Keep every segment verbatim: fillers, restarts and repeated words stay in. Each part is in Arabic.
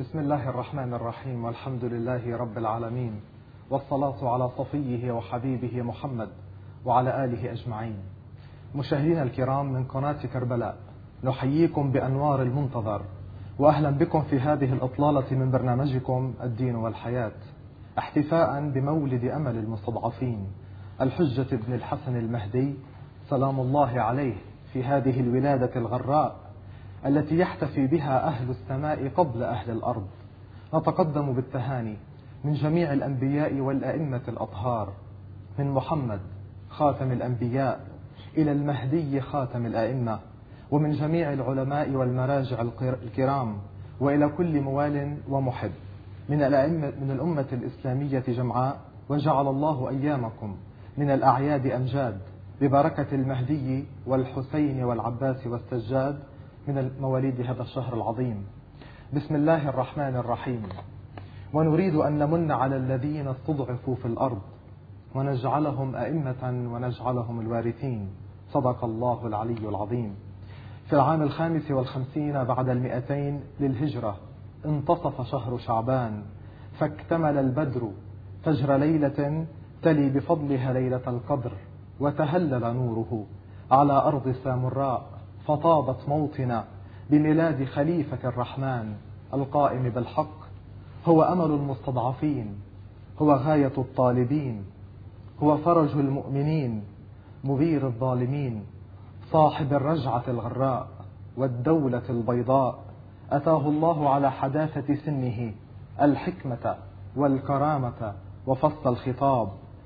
بسم الله الرحمن الرحيم، والحمد لله رب العالمين، والصلاة على صفيه وحبيبه محمد وعلى آله أجمعين. مشاهدينا الكرام من قناة كربلاء، نحييكم بأنوار المنتظر، وأهلا بكم في هذه الإطلالة من برنامجكم الدين والحياة، احتفاء بمولد أمل المستضعفين الحجة بن الحسن المهدي سلام الله عليه في هذه الولادة الغراء التي يحتفي بها أهل السماء قبل أهل الأرض. نتقدم بالتهاني من جميع الأنبياء والأئمة الأطهار، من محمد خاتم الأنبياء إلى المهدي خاتم الأئمة، ومن جميع العلماء والمراجع الكرام، وإلى كل موال ومحب من الأئمة من الأمة الإسلامية جمعاء. وجعل الله أيامكم من الأعياد أمجاد ببركة المهدي والحسين والعباس والسجاد من مواليد هذا الشهر العظيم. بسم الله الرحمن الرحيم. ونريد أن نمن على الذين استضعفوا في الأرض ونجعلهم أئمة ونجعلهم الوارثين. صدق الله العلي العظيم. في العام الخامس والخمسين بعد المئتين للهجرة انتصف شهر شعبان، فاكتمل البدر فجر ليلة تلي بفضلها ليلة القدر، وتهلل نوره على أرض سامراء، فطابت موطنا بميلاد خليفة الرحمن القائم بالحق. هو أمل المستضعفين، هو غاية الطالبين، هو فرج المؤمنين، مبير الظالمين، صاحب الرجعة الغراء والدولة البيضاء. أتاه الله على حداثة سنه الحكمة والكرامة وفصل الخطاب،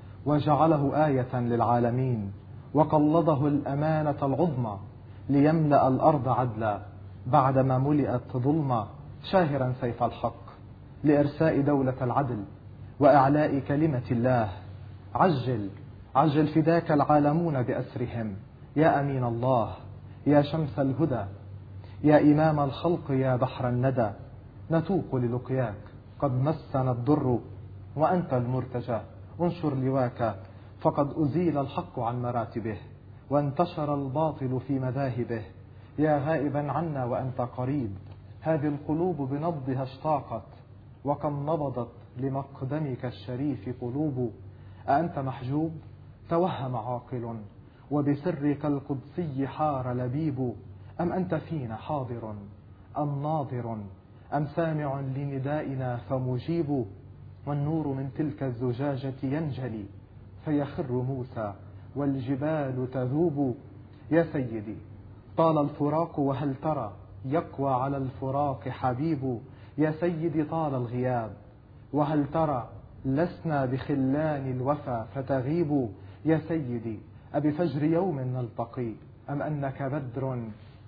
وجعله آية للعالمين، وقلده الأمانة العظمى ليملأ الأرض عدلا بعدما ملئت ظلما، شاهرا سيف الحق لإرساء دولة العدل وإعلاء كلمة الله. عجل عجل فداك العالمون بأسرهم يا أمين الله، يا شمس الهدى، يا إمام الخلق، يا بحر الندى. نتوق للقياك قد مسنا الضر وأنت المرتجى، انشر لواك فقد أزيل الحق عن مراتبه وانتشر الباطل في مذاهبه. يا غائبا عنا وأنت قريب، هذه القلوب بنبضها اشتاقت، وكم نبضت لمقدمك الشريف قلوب. أأنت محجوب؟ توهم عاقل، وبسرك القدسي حار لبيب. أم أنت فينا حاضر أم ناظر، أم سامع لندائنا فمجيب؟ والنور من تلك الزجاجة ينجلي فيخر موسى والجبال تذوب. يا سيدي طال الفراق وهل ترى يقوى على الفراق حبيب. يا سيدي طال الغياب وهل ترى لسنا بخلان الوفا فتغيب. يا سيدي أبفجر يوم نلتقي أم أنك بدر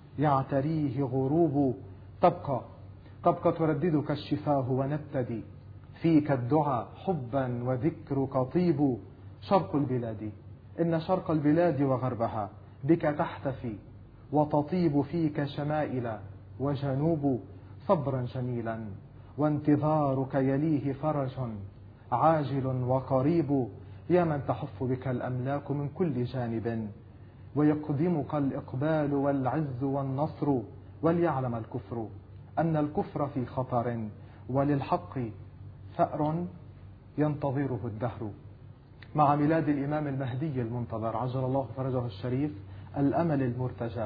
يعتريه غروب. تبقى تبقى ترددك الشفاه ونبتدي فيك الدعاء حبا وذكرك طيب. شرق البلاد إن شرق البلاد وغربها بك تحتفي وتطيب فيك شمائل وجنوب. صبرا جميلا وانتظارك يليه فرج عاجل وقريب. يا من تحف بك الأملاك من كل جانب ويقدمك الإقبال والعز والنصر. وليعلم الكفر أن الكفر في خطر، وللحق ثأر ينتظره الدهر. مع ميلاد الإمام المهدي المنتظر عجل الله فرجه الشريف الأمل المرتجى،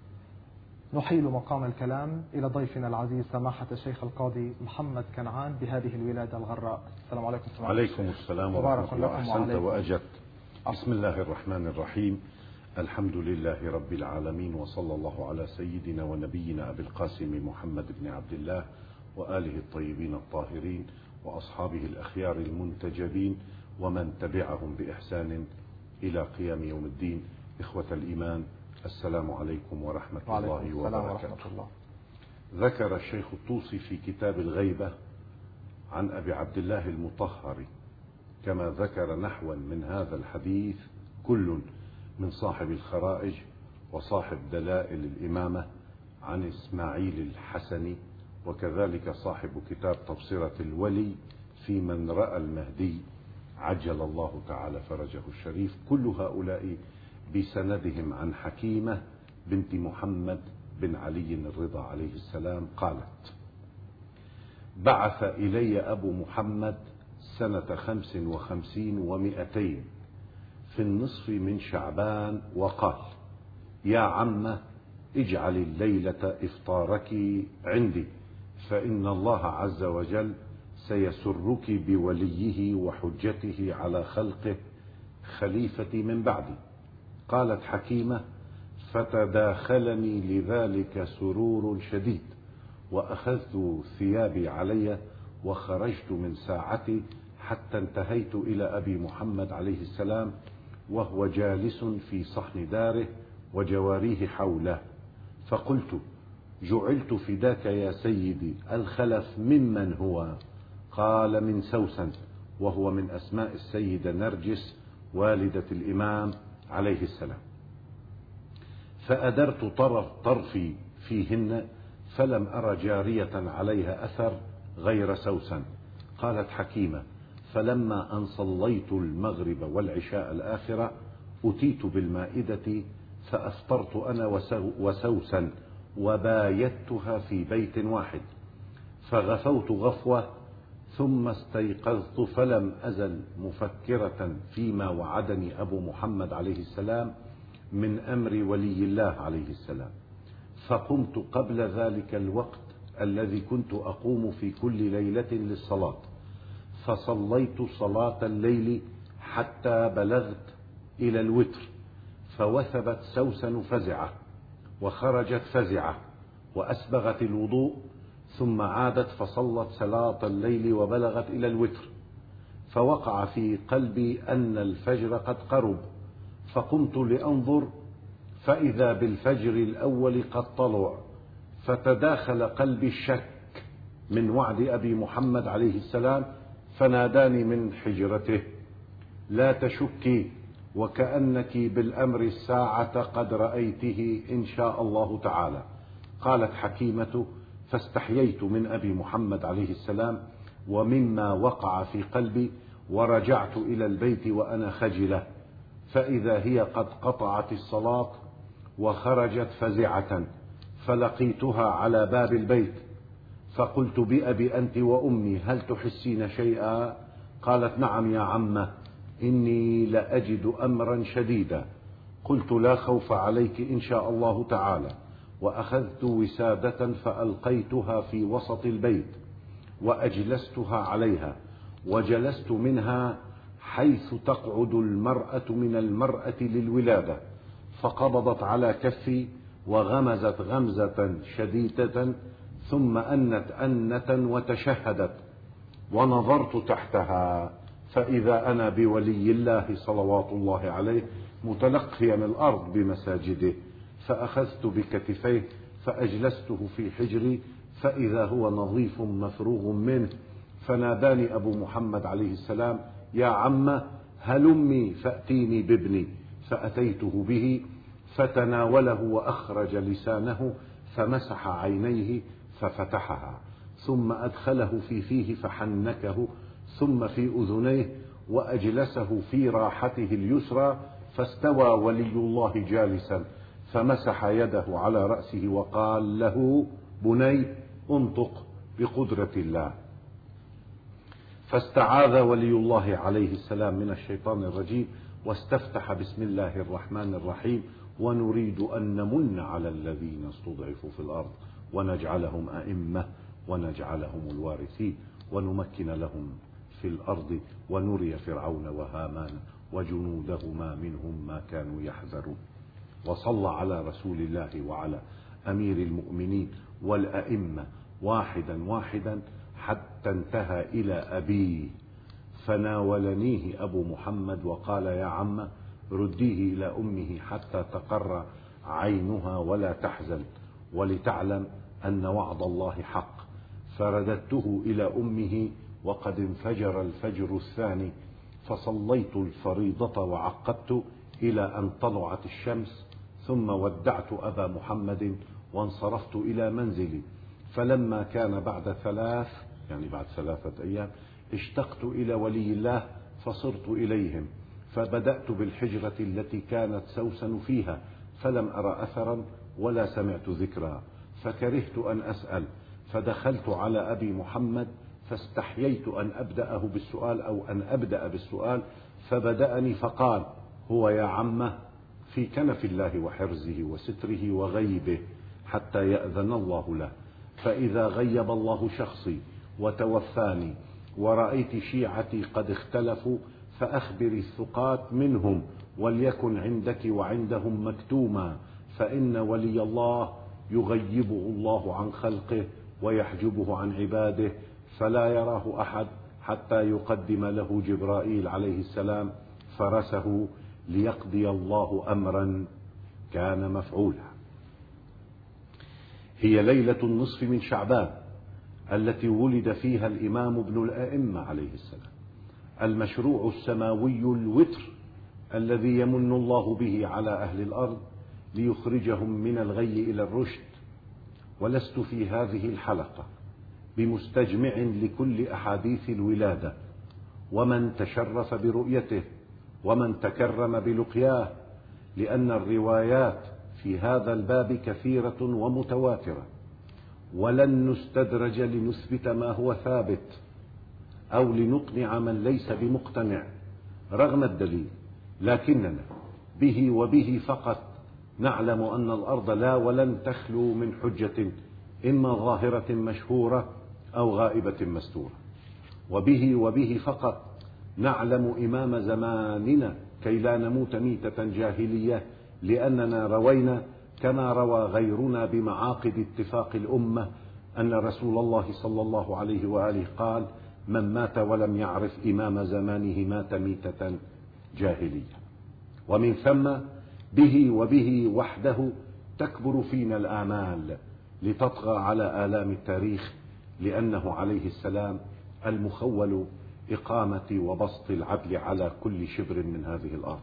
نحيل مقام الكلام إلى ضيفنا العزيز سماحة الشيخ القاضي محمد كنعان بهذه الولادة الغراء. السلام عليكم. عليكم السلام ورحمة الله. أحسنت وأجدت. بسم الله الرحمن الرحيم. الحمد لله رب العالمين، وصلى الله على سيدنا ونبينا أبي القاسم محمد بن عبد الله وآله الطيبين الطاهرين وأصحابه الأخيار المنتجبين ومن تبعهم بإحسان إلى قيام يوم الدين. إخوة الإيمان، السلام عليكم ورحمة الله وبركاته. الله. ذكر الشيخ الطوسي في كتاب الغيبة عن أبي عبد الله المطهر كما ذكر نحوا من هذا الحديث كل من صاحب الخرائج وصاحب دلائل الإمامة عن إسماعيل الحسني، وكذلك صاحب كتاب تبصرة الولي في من رأى المهدي عجل الله تعالى فرجه الشريف. كل هؤلاء بسندهم عن حكيمة بنت محمد بن علي الرضا عليه السلام قالت: بعث إلي أبو محمد سنة خمس وخمسين ومئتين في النصف من شعبان وقال: يا عمه اجعل الليلة إفطارك عندي، فإن الله عز وجل سيسرك بوليه وحجته على خلقه خليفتي من بعدي. قالت حكيمة: فتداخلني لذلك سرور شديد، وأخذت ثيابي علي وخرجت من ساعتي حتى انتهيت إلى أبي محمد عليه السلام وهو جالس في صحن داره وجواريه حوله، فقلت: جعلت فداك يا سيدي، الخلف ممن هو؟ قال: من سوسن، وهو من أسماء السيدة نرجس والدة الإمام عليه السلام. فأدرت طرف طرفي فيهن فلم أر جارية عليها أثر غير سوسن. قالت حكيمة: فلما أن صليت المغرب والعشاء الآخرة أتيت بالمائدة فأفطرت أنا وسوسن وبايتها في بيت واحد، فغفوت غفوة ثم استيقظت فلم أزل مفكرة فيما وعدني أبو محمد عليه السلام من أمر ولي الله عليه السلام، فقمت قبل ذلك الوقت الذي كنت أقوم في كل ليلة للصلاة، فصليت صلاة الليل حتى بلغت إلى الوتر، فوثبت سوسن فزعة وخرجت فزعة وأسبغت الوضوء، ثم عادت فصلت صلاة الليل وبلغت إلى الوتر، فوقع في قلبي أن الفجر قد قرب، فقمت لأنظر فإذا بالفجر الأول قد طلع، فتداخل قلبي الشك من وعد أبي محمد عليه السلام، فناداني من حجرته: لا تشكي، وكأنك بالأمر الساعة قد رأيته إن شاء الله تعالى. قالت حكيمة: فاستحييت من أبي محمد عليه السلام ومما وقع في قلبي، ورجعت إلى البيت وأنا خجلة، فإذا هي قد قطعت الصلاة وخرجت فزعة، فلقيتها على باب البيت فقلت: بأبي أنت وأمي، هل تحسين شيئا؟ قالت: نعم يا عمه، إني لأجد أمرا شديدا. قلت: لا خوف عليك إن شاء الله تعالى. وأخذت وسادة فألقيتها في وسط البيت وأجلستها عليها، وجلست منها حيث تقعد المرأة من المرأة للولادة، فقبضت على كفي وغمزت غمزة شديدة، ثم أنت أنة وتشهدت، ونظرت تحتها فإذا أنا بولي الله صلوات الله عليه متلقيا الأرض بمساجده، فأخذت بكتفيه فأجلسته في حجري، فإذا هو نظيف مفروغ منه، فناداني أبو محمد عليه السلام: يا عمه هلمي فأتيني بابني، فأتيته به فتناوله وأخرج لسانه فمسح عينيه ففتحها، ثم أدخله في فيه فحنكه، ثم في أذنيه، وأجلسه في راحته اليسرى، فاستوى ولي الله جالسا، فمسح يده على رأسه وقال له: بني انطق بقدرة الله. فاستعاذ ولي الله عليه السلام من الشيطان الرجيم، واستفتح: بسم الله الرحمن الرحيم، ونريد أن نمن على الذين استضعفوا في الأرض ونجعلهم أئمة ونجعلهم الوارثين ونمكن لهم في الأرض ونري فرعون وهامان وجنودهما منهم ما كانوا يحذرون. وصلى على رسول الله وعلى أمير المؤمنين والأئمة واحدا واحدا حتى انتهى إلى أبيه، فناولنيه أبو محمد وقال: يا عم رديه إلى أمه حتى تقر عينها ولا تحزن، ولتعلم أن وعد الله حق. فرددته إلى أمه وقد انفجر الفجر الثاني، فصليت الفريضة وعقبت إلى أن طلعت الشمس، ثم ودعت أبا محمد وانصرفت إلى منزلي. فلما كان بعد ثلاث يعني بعد ثلاثة أيام اشتقت إلى ولي الله فصرت إليهم، فبدأت بالحجرة التي كانت سوسن فيها، فلم أرى أثرا ولا سمعت ذكرا، فكرهت أن أسأل، فدخلت على أبي محمد فاستحييت أن أبدأه بالسؤال أو أن أبدأ بالسؤال، فبدأني فقال: هو يا عمه في كنف الله وحرزه وستره وغيبه حتى يأذن الله له، فإذا غيب الله شخصي وتوفاني ورأيت شيعتي قد اختلفوا فأخبري الثقات منهم وليكن عندك وعندهم مكتوما، فإن ولي الله يغيبه الله عن خلقه ويحجبه عن عباده فلا يراه أحد حتى يقدم له جبرائيل عليه السلام فرسه ليقضي الله أمرا كان مفعولا. هي ليلة النصف من شعبان التي ولد فيها الإمام ابن الأئمة عليه السلام، المشروع السماوي الوتر الذي يمن الله به على أهل الأرض ليخرجهم من الغي إلى الرشد. ولست في هذه الحلقة بمستجمع لكل أحاديث الولادة ومن تشرف برؤيته ومن تكرم بلقياه، لأن الروايات في هذا الباب كثيرة ومتواترة، ولن نستدرج لنثبت ما هو ثابت أو لنقنع من ليس بمقتنع رغم الدليل، لكننا به وبه فقط نعلم أن الأرض لا ولن تخلو من حجة إما ظاهرة مشهورة أو غائبة مستورة، وبه وبه فقط نعلم إمام زماننا كي لا نموت ميتة جاهلية، لأننا روينا كما روى غيرنا بمعاقد اتفاق الأمة أن رسول الله صلى الله عليه وآله قال: من مات ولم يعرف إمام زمانه مات ميتة جاهلية. ومن ثم به وبه وحده تكبر فينا الآمال لتطغى على آلام التاريخ، لأنه عليه السلام المخول إقامة وبسط العدل على كل شبر من هذه الأرض.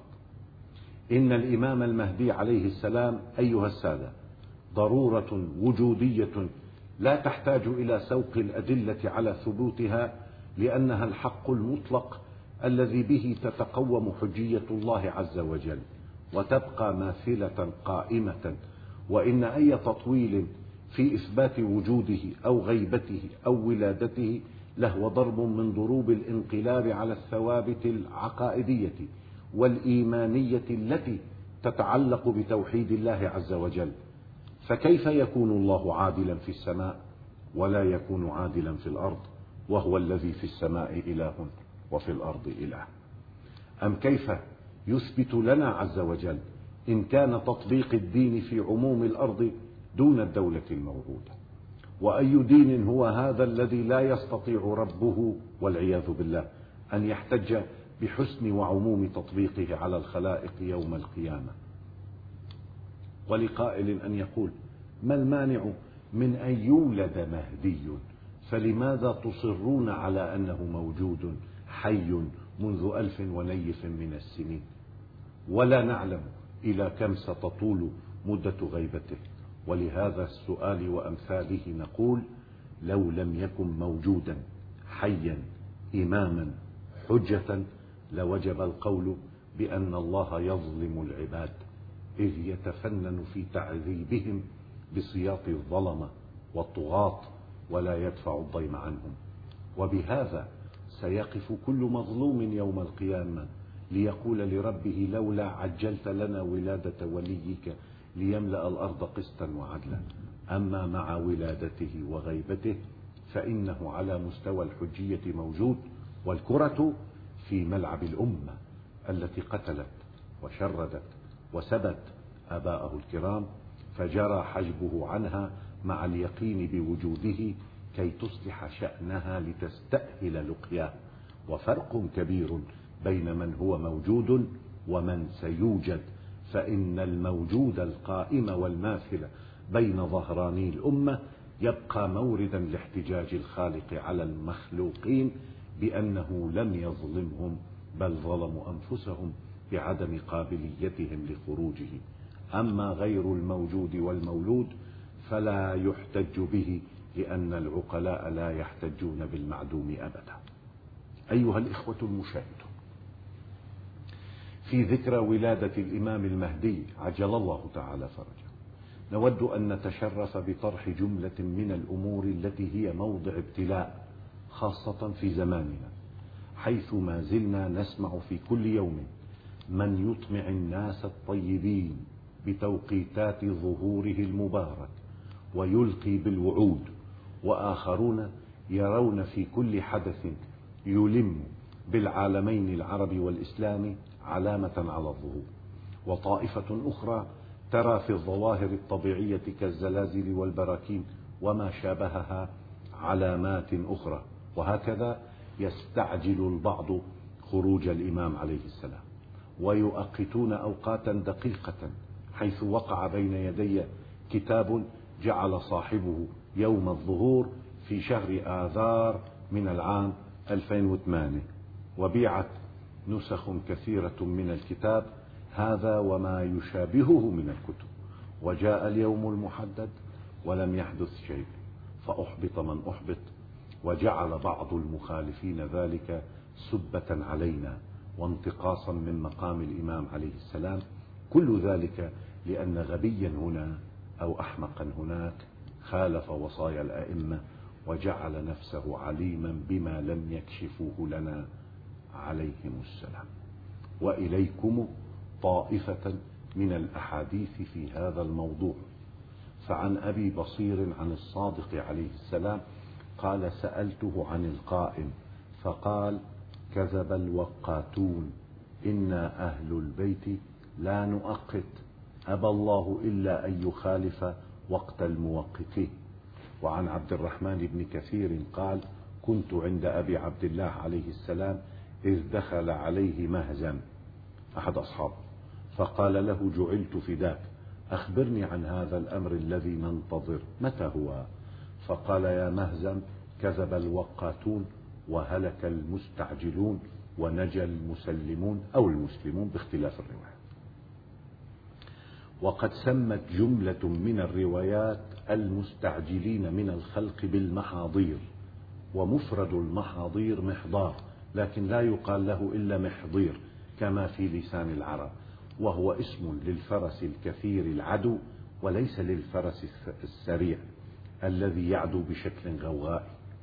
إن الإمام المهدي عليه السلام أيها السادة ضرورة وجودية لا تحتاج إلى سوق الأدلة على ثبوتها، لأنها الحق المطلق الذي به تتقوم حجية الله عز وجل وتبقى ماثلة قائمة. وإن أي تطويل في إثبات وجوده أو غيبته أو ولادته لهو ضرب من ضروب الانقلاب على الثوابت العقائدية والإيمانية التي تتعلق بتوحيد الله عز وجل. فكيف يكون الله عادلا في السماء ولا يكون عادلا في الأرض وهو الذي في السماء إله وفي الأرض إله؟ أم كيف يثبت لنا عز وجل إن كان تطبيق الدين في عموم الأرض دون الدولة الموروثة؟ وأي دين هو هذا الذي لا يستطيع ربه والعياذ بالله أن يحتج بحسن وعموم تطبيقه على الخلائق يوم القيامة؟ ولقائل أن يقول: ما المانع من أن يولد مهدي؟ فلماذا تصرون على أنه موجود حي منذ ألف ونيف من السنين ولا نعلم إلى كم ستطول مدة غيبته؟ ولهذا السؤال وأمثاله نقول: لو لم يكن موجودا حيا إماما حجة لوجب القول بأن الله يظلم العباد، إذ يتفنن في تعذيبهم بسياط الظلمة والطغاة ولا يدفع الضيم عنهم. وبهذا سيقف كل مظلوم يوم القيامة ليقول لربه: لولا عجلت لنا ولادة وليك ليملأ الأرض قسطا وعدلا. أما مع ولادته وغيبته فإنه على مستوى الحجية موجود، والكرة في ملعب الأمة التي قتلت وشردت وسبت آباءه الكرام، فجرى حجبه عنها مع اليقين بوجوده كي تصلح شأنها لتستأهل لقياه. وفرق كبير بين من هو موجود ومن سيوجد، فإن الموجود القائم والماثل بين ظهراني الأمة يبقى موردا لاحتجاج الخالق على المخلوقين بأنه لم يظلمهم بل ظلموا أنفسهم بعدم قابليتهم لخروجه. أما غير الموجود والمولود فلا يحتج به، لأن العقلاء لا يحتجون بالمعدوم أبدا. أيها الإخوة المشاهدون، في ذكرى ولادة الإمام المهدي عجل الله تعالى فرجه نود أن نتشرف بطرح جملة من الأمور التي هي موضع ابتلاء خاصة في زماننا، حيث ما زلنا نسمع في كل يوم من يطمع الناس الطيبين بتوقيتات ظهوره المبارك ويلقي بالوعود، وآخرون يرون في كل حدث يلم بالعالمين العربي والإسلامي علامة على الظهور، وطائفة أخرى ترى في الظواهر الطبيعية كالزلازل والبراكين وما شابهها علامات أخرى. وهكذا يستعجل البعض خروج الإمام عليه السلام، ويؤقتون أوقاتا دقيقة، حيث وقع بين يدي كتاب جعل صاحبه يوم الظهور في شهر آذار من العام ألفين وثمانية، وبيعت نسخ كثيرة من الكتاب هذا وما يشابهه من الكتب، وجاء اليوم المحدد ولم يحدث شيء، فأحبط من أحبط، وجعل بعض المخالفين ذلك سبة علينا وانتقاصا من مقام الإمام عليه السلام. كل ذلك لأن غبيا هنا أو أحمقا هناك خالف وصايا الأئمة وجعل نفسه عليما بما لم يكشفوه لنا عليهم السلام. وإليكم طائفة من الأحاديث في هذا الموضوع. فعن أبي بصير عن الصادق عليه السلام قال: سألته عن القائم فقال: كذب الوقاتون، إنا أهل البيت لا نؤقت، أبى الله إلا أن يخالف وقت الموقتين. وعن عبد الرحمن بن كثير قال: كنت عند أبي عبد الله عليه السلام إذ دخل عليه مهزم أحد أصحابه فقال له: جعلت فداك، أخبرني عن هذا الأمر الذي ننتظر، متى هو؟ فقال: يا مهزم، كذب الوقاتون وهلك المستعجلون ونجى المسلمون أو المسلمون باختلاف الروايات. وقد سمت جملة من الروايات المستعجلين من الخلق بالمحاضير، ومفرد المحاضير محضار، لكن لا يقال له إلا محضير كما في لسان العرب، وهو اسم للفرس الكثير العدو وليس للفرس السريع الذي يعدو بشكل غوغائي.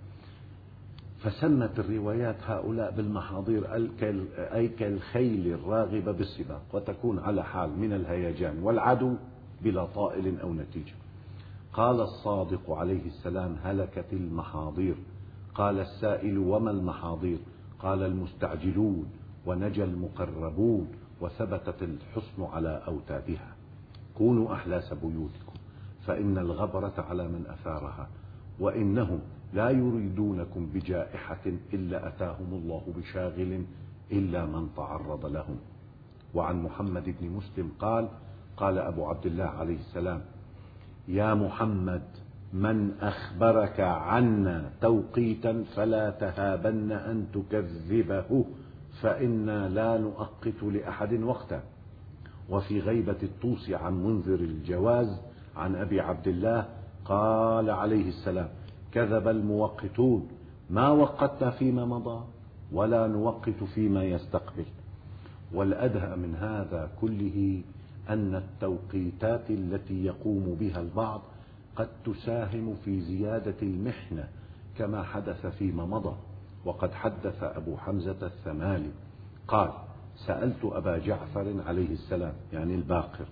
فسمت الروايات هؤلاء بالمحاضير أي كالخيل الراغبة بالسباق، وتكون على حال من الهيجان والعدو بلا طائل أو نتيجة. قال الصادق عليه السلام: هلكت المحاضير. قال السائل: وما المحاضير؟ قال: المستعجلون ونجى المقربون وثبتت الحصن على أوتادها. كونوا أحلاس بيوتكم فإن الغبرة على من أثارها، وإنهم لا يريدونكم بجائحة إلا أتاهم الله بشاغل إلا من تعرض لهم. وعن محمد بن مسلم قال: قال أبو عبد الله عليه السلام: يا محمد، من أخبرك عنا توقيتا فلا تهابن أن تكذبه، فإنا لا نؤقت لأحد وقتا. وفي غيبة الطوس عن منذر الجواز عن أبي عبد الله قال عليه السلام: كذب الموقتون، ما وقتنا فيما مضى ولا نوقت فيما يستقبل. والأدهى من هذا كله أن التوقيتات التي يقوم بها البعض قد تساهم في زيادة المحنة كما حدث فيما مضى. وقد حدث أبو حمزة الثمالي قال: سألت أبا جعفر عليه السلام، يعني الباقر،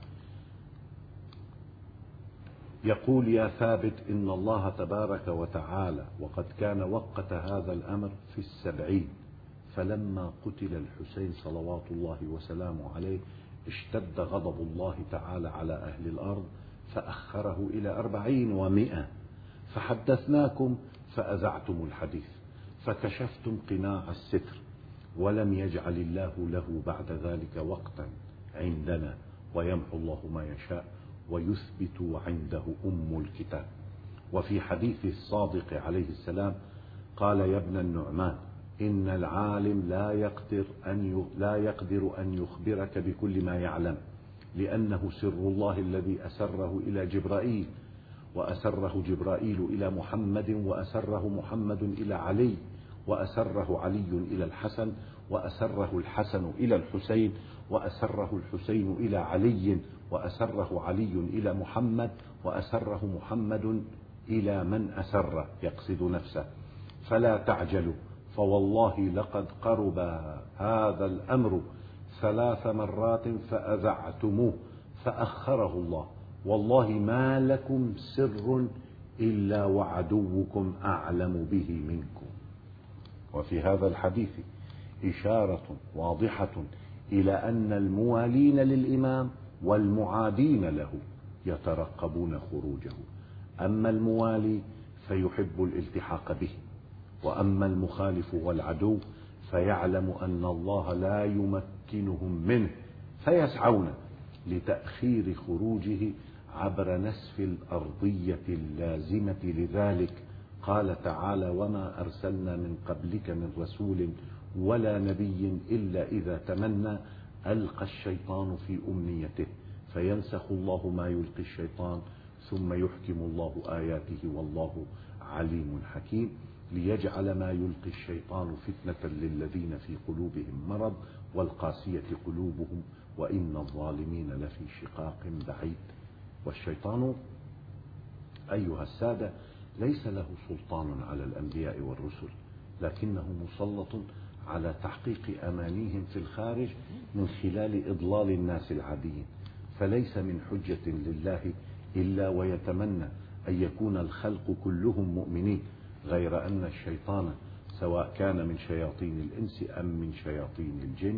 يقول: يا ثابت، إن الله تبارك وتعالى وقد كان وقت هذا الأمر في السبعين، فلما قتل الحسين صلوات الله وسلامه عليه اشتد غضب الله تعالى على أهل الأرض فأخره إلى أربعين ومئة، فحدثناكم فأذعتم الحديث فكشفتم قناع الستر، ولم يجعل الله له بعد ذلك وقتا عندنا، ويمحو الله ما يشاء ويثبت عنده أم الكتاب. وفي حديث الصادق عليه السلام قال: يا ابن النعمان، إن العالم لا يقدر أن لا يقدر أن يخبرك بكل ما يعلم، لأنه سر الله الذي أسره إلى جبرائيل، وأسره جبرائيل إلى محمد، وأسره محمد إلى علي، وأسره علي إلى الحسن، وأسره الحسن إلى الحسين، وأسره الحسين إلى علي، وأسره علي إلى محمد، وأسره محمد إلى من أسره يقصد نفسه، فلا تعجلوا فوالله لقد قرب هذا الأمر ثلاث مرات فأذعتموه فأخره الله، والله ما لكم سر إلا وعدوكم أعلم به منكم. وفي هذا الحديث إشارة واضحة إلى أن الموالين للإمام والمعادين له يترقبون خروجه، أما الموالي فيحب الالتحاق به، وأما المخالف والعدو فيعلم أن الله لا يمكنهم منه، فيسعون لتأخير خروجه عبر نسف الأرضية اللازمة لذلك. قال تعالى: وما أرسلنا من قبلك من رسول ولا نبي إلا إذا تمنى ألقى الشيطان في أمنيته فينسخ الله ما يلقي الشيطان ثم يحكم الله آياته والله عليم حكيم، ليجعل ما يلقي الشيطان فتنة للذين في قلوبهم مرض والقاسية قلوبهم وإن الظالمين لفي شقاق بعيد. والشيطان أيها السادة ليس له سلطان على الأنبياء والرسل، لكنه مسلط على تحقيق أمانيهم في الخارج من خلال إضلال الناس العاديين، فليس من حجة لله إلا ويتمنى أن يكون الخلق كلهم مؤمنين، غير أن الشيطان سواء كان من شياطين الإنس أم من شياطين الجن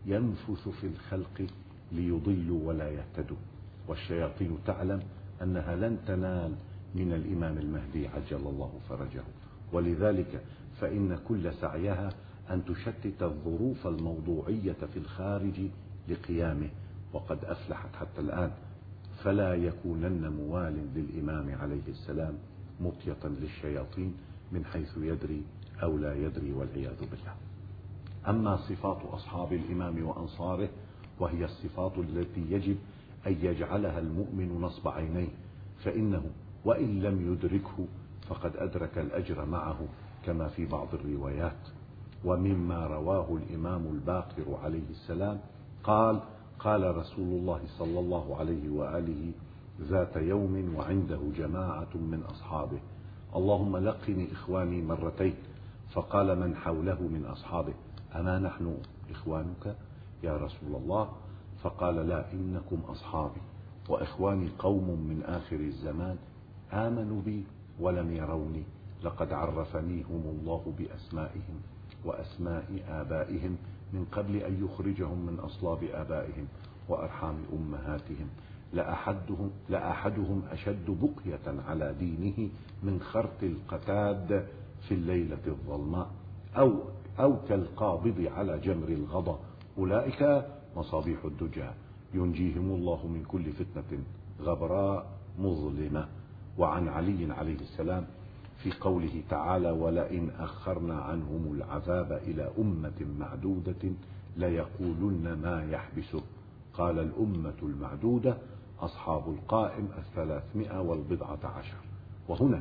ينفث في الخلق ليضلوا ولا يهتدوا، والشياطين تعلم أنها لن تنال من الإمام المهدي عجل الله فرجه، ولذلك فإن كل سعيها أن تشتت الظروف الموضوعية في الخارج لقيامه، وقد أفلحت حتى الآن، فلا يكونن موال للإمام عليه السلام مطية للشياطين من حيث يدري أو لا يدري والعياذ بالله. أما صفات أصحاب الإمام وأنصاره وهي الصفات التي يجب أن يجعلها المؤمن نصب عينيه، فإنه وإن لم يدركه فقد أدرك الأجر معه كما في بعض الروايات. ومما رواه الإمام الباقر عليه السلام قال: قال رسول الله صلى الله عليه وآله ذات يوم وعنده جماعة من أصحابه: اللهم لقني إخواني مرتين. فقال من حوله من أصحابه: أما نحن إخوانك يا رسول الله؟ فقال: لا، إنكم أصحابي، وإخواني قوم من آخر الزمان آمنوا بي ولم يروني، لقد عرفنيهم الله بأسمائهم وأسماء آبائهم من قبل أن يخرجهم من أصلاب آبائهم وأرحام أمهاتهم، لأحدهم, لأحدهم أشد بقية على دينه من خرط القتاد في الليلة الظلماء، أو, أو كالقابض على جمر الغضا، أولئك مصابيح الدجى، ينجيهم الله من كل فتنة غبراء مظلمة. وعن علي عليه السلام في قوله تعالى: ولئن أخرنا عنهم العذاب إلى أمة معدودة ليقولن ما يحبسه، قال: الأمة المعدودة أصحاب القائم الثلاثمائة والبضعة عشر. وهنا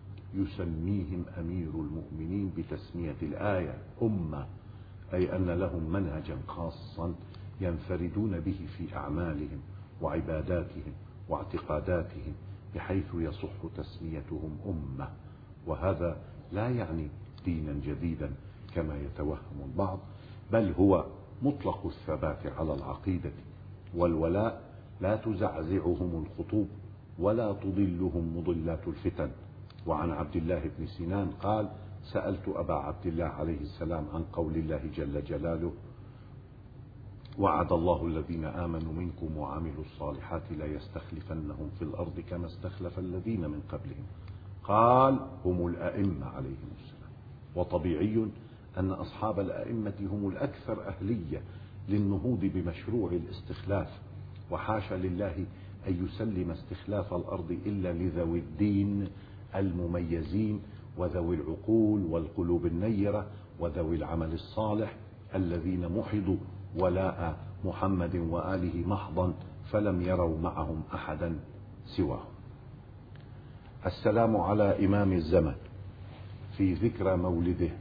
يسميهم أمير المؤمنين بتسمية الآية أمة، أي أن لهم منهجا خاصا ينفردون به في أعمالهم وعباداتهم واعتقاداتهم، بحيث يصح تسميتهم أمة. وهذا لا يعني دينا جديدا كما يتوهم البعض، بل هو مطلق الثبات على العقيدة والولاء، لا تزعزعهم الخطوب ولا تضلهم مضلات الفتن. وعن عبد الله بن سنان قال: سألت أبا عبد الله عليه السلام عن قول الله جل جلاله: وعد الله الذين آمنوا منكم وعملوا الصالحات لا يستخلفنهم في الأرض كما استخلف الذين من قبلهم، قال: هم الأئمة عليهم السلام. وطبيعي أن أصحاب الأئمة هم الأكثر أهلية للنهوض بمشروع الاستخلاف، وحاشا لله أن يسلم استخلاف الأرض إلا لذوي الدين المميزين وذوي العقول والقلوب النيرة وذوي العمل الصالح الذين محضوا ولاء محمد وآله محضا فلم يروا معهم أحدا سواه. السلام على إمام الزمن في ذكرى مولده،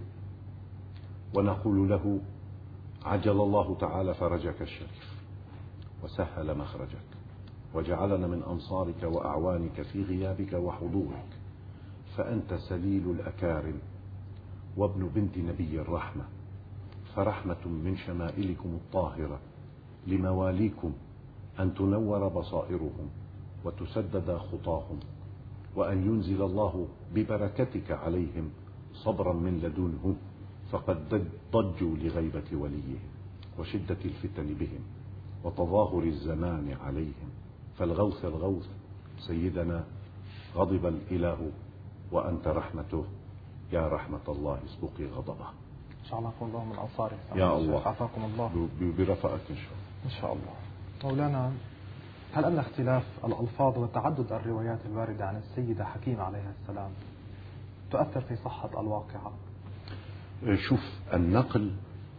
ونقول له: عجل الله تعالى فرجك الشريف وسهل مخرجك، وجعلنا من أنصارك وأعوانك في غيابك وحضورك، فأنت سليل الأكارم وابن بنت نبي الرحمة، فرحمة من شمائلكم الطاهرة لمواليكم أن تنور بصائرهم وتسدد خطاهم، وأن ينزل الله ببركتك عليهم صبرا من لدنه، فقد ضجوا لغيبة وليهم وشدة الفتن بهم وتظاهر الزمان عليهم، فالغوث الغوث سيدنا غضب الإله وأنت رحمته، يا رحمة الله اسبقي غضبه. إن شاء الله نكون الله من أنصاره يا الله، عافاكم الله برفقك إن شاء الله. إن شاء الله. مولانا، هل أن اختلاف الألفاظ وتعدد الروايات الواردة عن السيدة حكيمة عليها السلام تؤثر في صحة الواقعة؟ شوف، النقل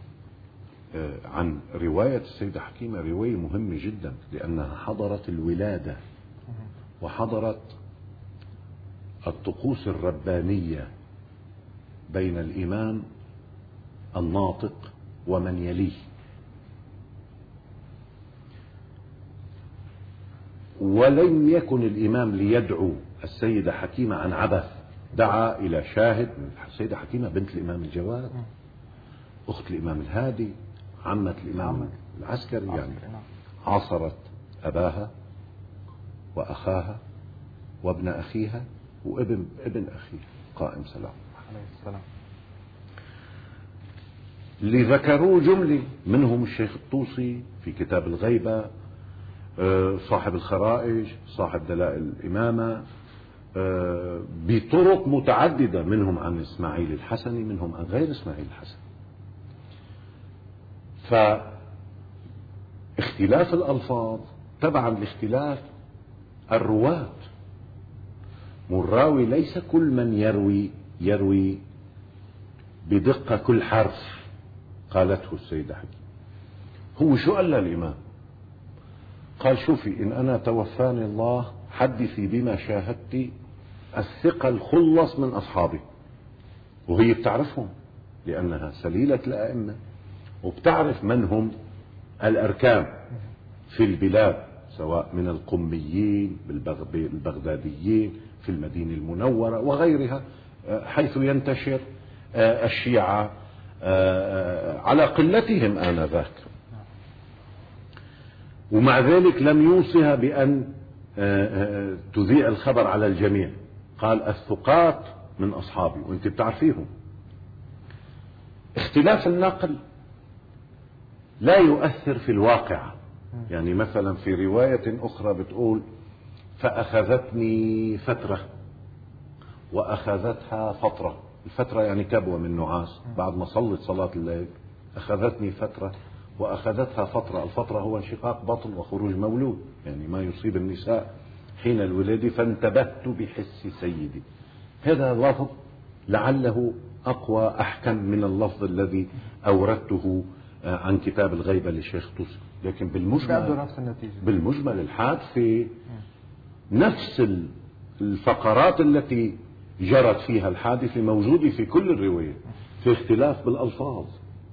عن رواية السيدة حكيمة رواية مهمة جدا، لأنها حضرت الولادة وحضرت الطقوس الربانية بين الإمام الناطق ومن يليه، ولم يكن الإمام ليدعو السيدة حكيمة عن عبث، دعا إلى شاهد. السيدة حكيمة بنت الإمام الجواد، أخت الإمام الهادي، عمة الإمام العسكري، يعني عاصرت أباها وأخاها وابن أخيها وابن ابن أخيها قائم سلام عليه السلام. اللي ذكروه جملة منهم الشيخ الطوسي في كتاب الغيبة، صاحب الخرائج، صاحب دلائل الإمامة، بطرق متعددة، منهم عن إسماعيل الحسني، منهم عن غير إسماعيل الحسني. فاختلاف الألفاظ تبعا لاختلاف الرواة، والراوي ليس كل من يروي يروي بدقة كل حرف قالته السيدة حكيم. هو شو قال للإمام؟ قال شوفي، إن أنا توفاني الله حدثي بما شاهدتي الثقة الخلص من أصحابي، وهي بتعرفهم لأنها سليلة الأئمة، وبتعرف من هم الأركان في البلاد، سواء من القميين بالبغداديين في المدينة المنورة وغيرها، حيث ينتشر الشيعة على قلتهم آنذاك، ومع ذلك لم يوصها بأن تذيع الخبر على الجميع. قال الثقات من أصحابي وانت بتعرفيهم. اختلاف النقل لا يؤثر في الواقع، يعني مثلا في رواية أخرى بتقول فأخذتني فترة وأخذتها فترة، الفترة يعني كبوة من نعاس بعد ما صلت صلاة الليل، أخذتني فترة وأخذتها فترة، الفترة هو انشقاق بطن وخروج مولود، يعني ما يصيب النساء حين الولادة، فانتبهت بحس سيدي. هذا لفظ لعله أقوى أحكم من اللفظ الذي أوردته عن كتاب الغيبة للشيخ طوسي، لكن بالمجمل نفس النتيجة. بالمجمل الحادثة نفس الفقرات التي جرت فيها الحادثة موجودة في كل الرواية، في اختلاف بالألفاظ.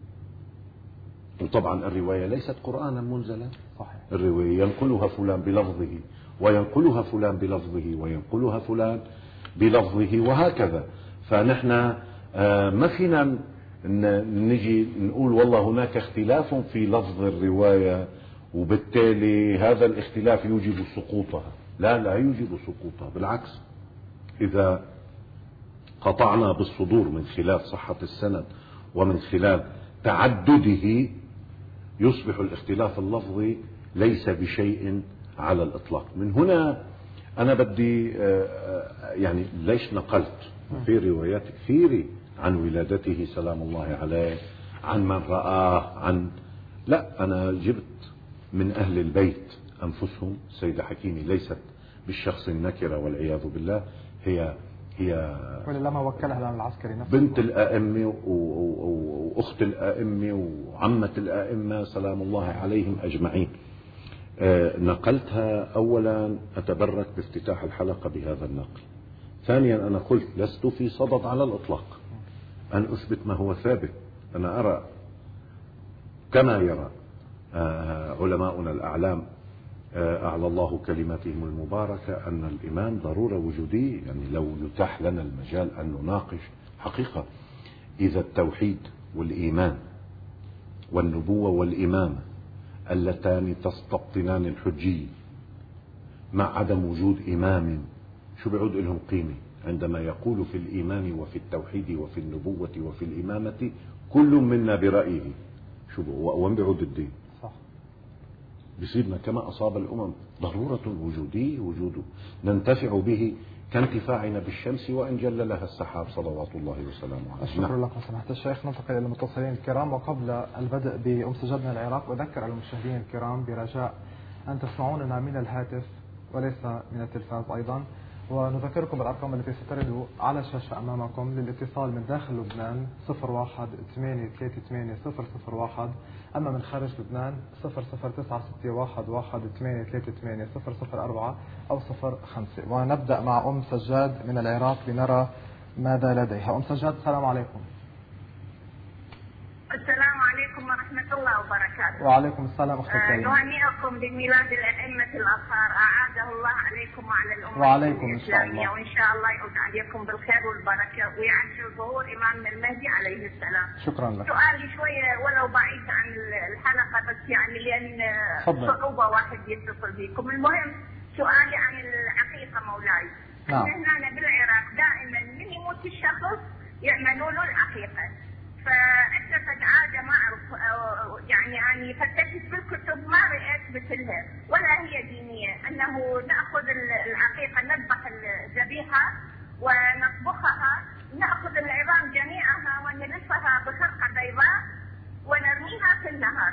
وطبعا الرواية ليست قرآنا منزلا، صحيح. الرواية ينقلها فلان بلفظه وينقلها فلان بلفظه وينقلها فلان بلفظه وهكذا. فنحن ما فينا نجي نقول والله هناك اختلاف في لفظ الرواية وبالتالي هذا الاختلاف يوجب سقوطها. لا لا يوجب سقوطها، بالعكس، إذا قطعنا بالصدور من خلال صحة السند ومن خلال تعدده يصبح الاختلاف اللفظي ليس بشيء على الإطلاق. من هنا أنا بدي يعني ليش نقلت في روايات كثيرة عن ولادته سلام الله عليه، عن من رآه، عن لا أنا جبت من أهل البيت أنفسهم. السيدة حكيمة ليست بالشخص النكرة والعياذ بالله، هي هي ولما وكلها العسكري نفسه بنت الآئمة وأخت الآئمة وعمة الآئمة سلام الله عليهم أجمعين. نقلتها أولا أتبرك بافتتاح الحلقة بهذا النقل. ثانيا أنا قلت لست في صدد على الإطلاق أن أثبت ما هو ثابت. أنا أرى كما يرى علماؤنا الأعلام أعلى الله كلماتهم المباركة أن الإيمان ضرورة وجودية. يعني لو يتاح لنا المجال أن نناقش حقيقة إذا التوحيد والإيمان والنبوة والإمامة اللتان تستبطنان الحجية مع عدم وجود إمام، شو بيعود لهم قيمة عندما يقول في الإيمان وفي التوحيد وفي النبوة وفي الإمامة كل منا برأيه؟ شو وين بيعود الدين؟ صح. بصيرنا كما أصاب الأمم ضرورة وجودية، وجوده ننتفع به كانتفاعنا بالشمس وإن جل لها السحاب صلوات الله وسلامه عليه. شكرا لكم سماحة الشيخ. ننتقل إلى المتصلين الكرام، وقبل البدء بأم سجاد العراق أذكر المشاهدين الكرام برجاء أن تسمعوننا من الهاتف وليس من التلفاز أيضا، ونذكركم بالأرقام التي سترد على الشاشة أمامكم للاتصال من داخل لبنان صفر واحد ثمانية ثلاثة ثمانية صفر صفر واحد، أما من خارج لبنان صفر صفر تسعة ستة واحد واحد ثمانية ثلاثة ثمانية صفر صفر أربعة أو صفر خمسة. ونبدأ مع أم سجاد من العراق لنرى ماذا لديها. أم سجاد السلام عليكم. السلام عليكم ورحمة الله وبركاته. وعليكم السلام أختي الكريمة. نهنئكم بميلاد الأئمة الأطهار، أعاده الله عليكم وعلى الأمة وعليكم الإسلامية، وإن شاء الله يعود عليكم بالخير والبركة ويعجل ظهور إمامنا المهدي عليه السلام. شكرا لك. سؤالي شوية ولو بعيد عن الحلقة، بس يعني لأن صعوبة واحد يتصل بكم. المهم سؤالي عن العقيقة مولاي. نعم. هنا بالعراق دائما من يموت الشخص يعملوا له العقيقة، فأكتفت عادة ما أعرف يعني أني فتشت بالكتب ما رأيت مثلها ولا هي دينية، أنه نأخذ العقيقة نذبح الذبيحة ونطبخها، نأخذ العظام جميعها ونلفها بخرقة بيضاء ونرميها في النهر.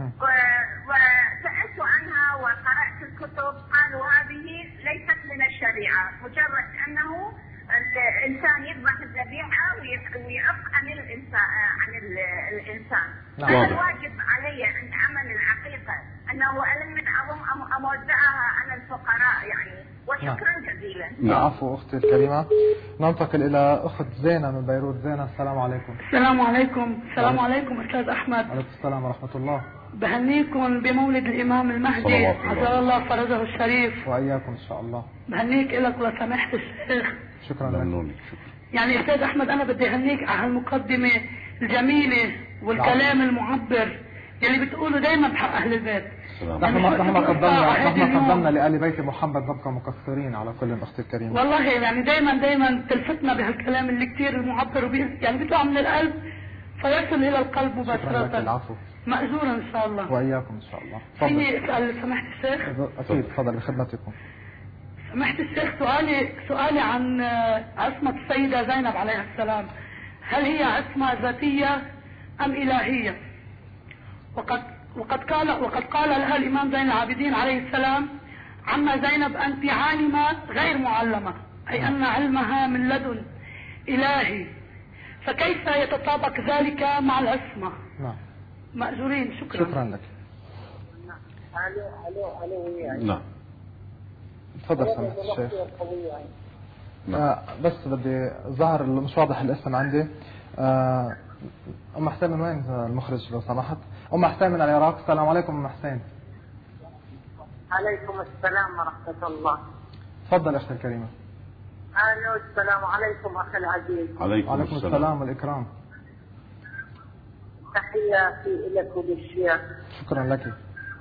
وسألت عنها وقرأت الكتب قالوا هذه ليست من الشريعة، مجرد أنه الإنسان يذبح الذبيحة ويعق عن الإنسان عن الإنسان. فهل واجب علي أن أعمل العقيقة أنه ألم من عظم أم أوزعها على الفقراء يعني؟ وشكرا جزيلا. نعم. عفو أختي الكريمة. ننتقل إلى أخت زينة من بيروت. زينة السلام عليكم. السلام عليكم. السلام عليكم أستاذ أحمد. عليكم السلام ورحمة الله. بهنيكم بمولد الإمام المهدي عجل الله فرجه الشريف. وإياكم إن شاء الله. بهنيك لك ولسماحة الشيخ. شكرا لك. يعني أستاذ أحمد أنا بدي أهنيك على المقدمة الجميلة والكلام المعبر اللي بتقوله دايما بحق أهل البيت. نحن ما قدمنا نحن قدمنا لآل بيت محمد نبقى مقصرين على كل أختي الكريمة. والله يعني دايما دايما تلفتنا بهالكلام اللي كثير المعبر وبي يعني بيطلع من القلب فيصل إلى القلب مباشرة. شكرا لك. العفو. مأجورا إن شاء الله. وإياكم إن شاء الله. فيني أسأل سماحة الشيخ؟ أكيد تفضل بخدمتكم. سماحة الشيخ سؤالي سؤالي عن عصمة السيدة زينب عليها السلام، هل هي عصمة ذاتية أم إلهية؟ وقد وقد قال وقد قال لها الإمام زين العابدين عليه السلام: عما زينب أنت عالمة غير معلمة، أي أن علمها من لدن إلهي، فكيف يتطابق ذلك مع العصمة؟ نعم. مأجورين. شكرا. شكرا لك. الو الو الو يعني. نعم. تفضل سماحة الشيخ. آه بس بدي ظهر مش واضح الاسم عندي. آه أم حسين من وين المخرج لو سمحت؟ أم حسين من العراق. السلام عليكم أم حسين. عليكم السلام ورحمة الله. تفضل أختي الكريمة. الو السلام عليكم أخي العزيز. عليكم, عليكم السلام. السلام والإكرام. تحياتي لك وللشيخ. شكرا لك.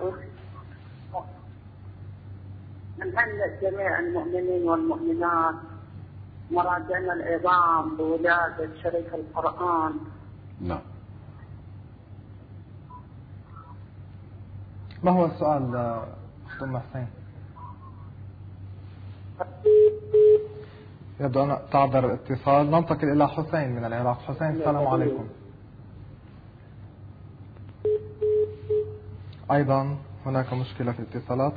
نهنئ جميع المؤمنين والمؤمنات مراجعنا العظام بولادة شريف القرآن. نعم. ما هو السؤال أخت أم حسين؟ يبدو أن تعذر الاتصال. ننتقل إلى حسين من العراق. حسين السلام عليكم. أيضا هناك مشكلة في الاتصالات.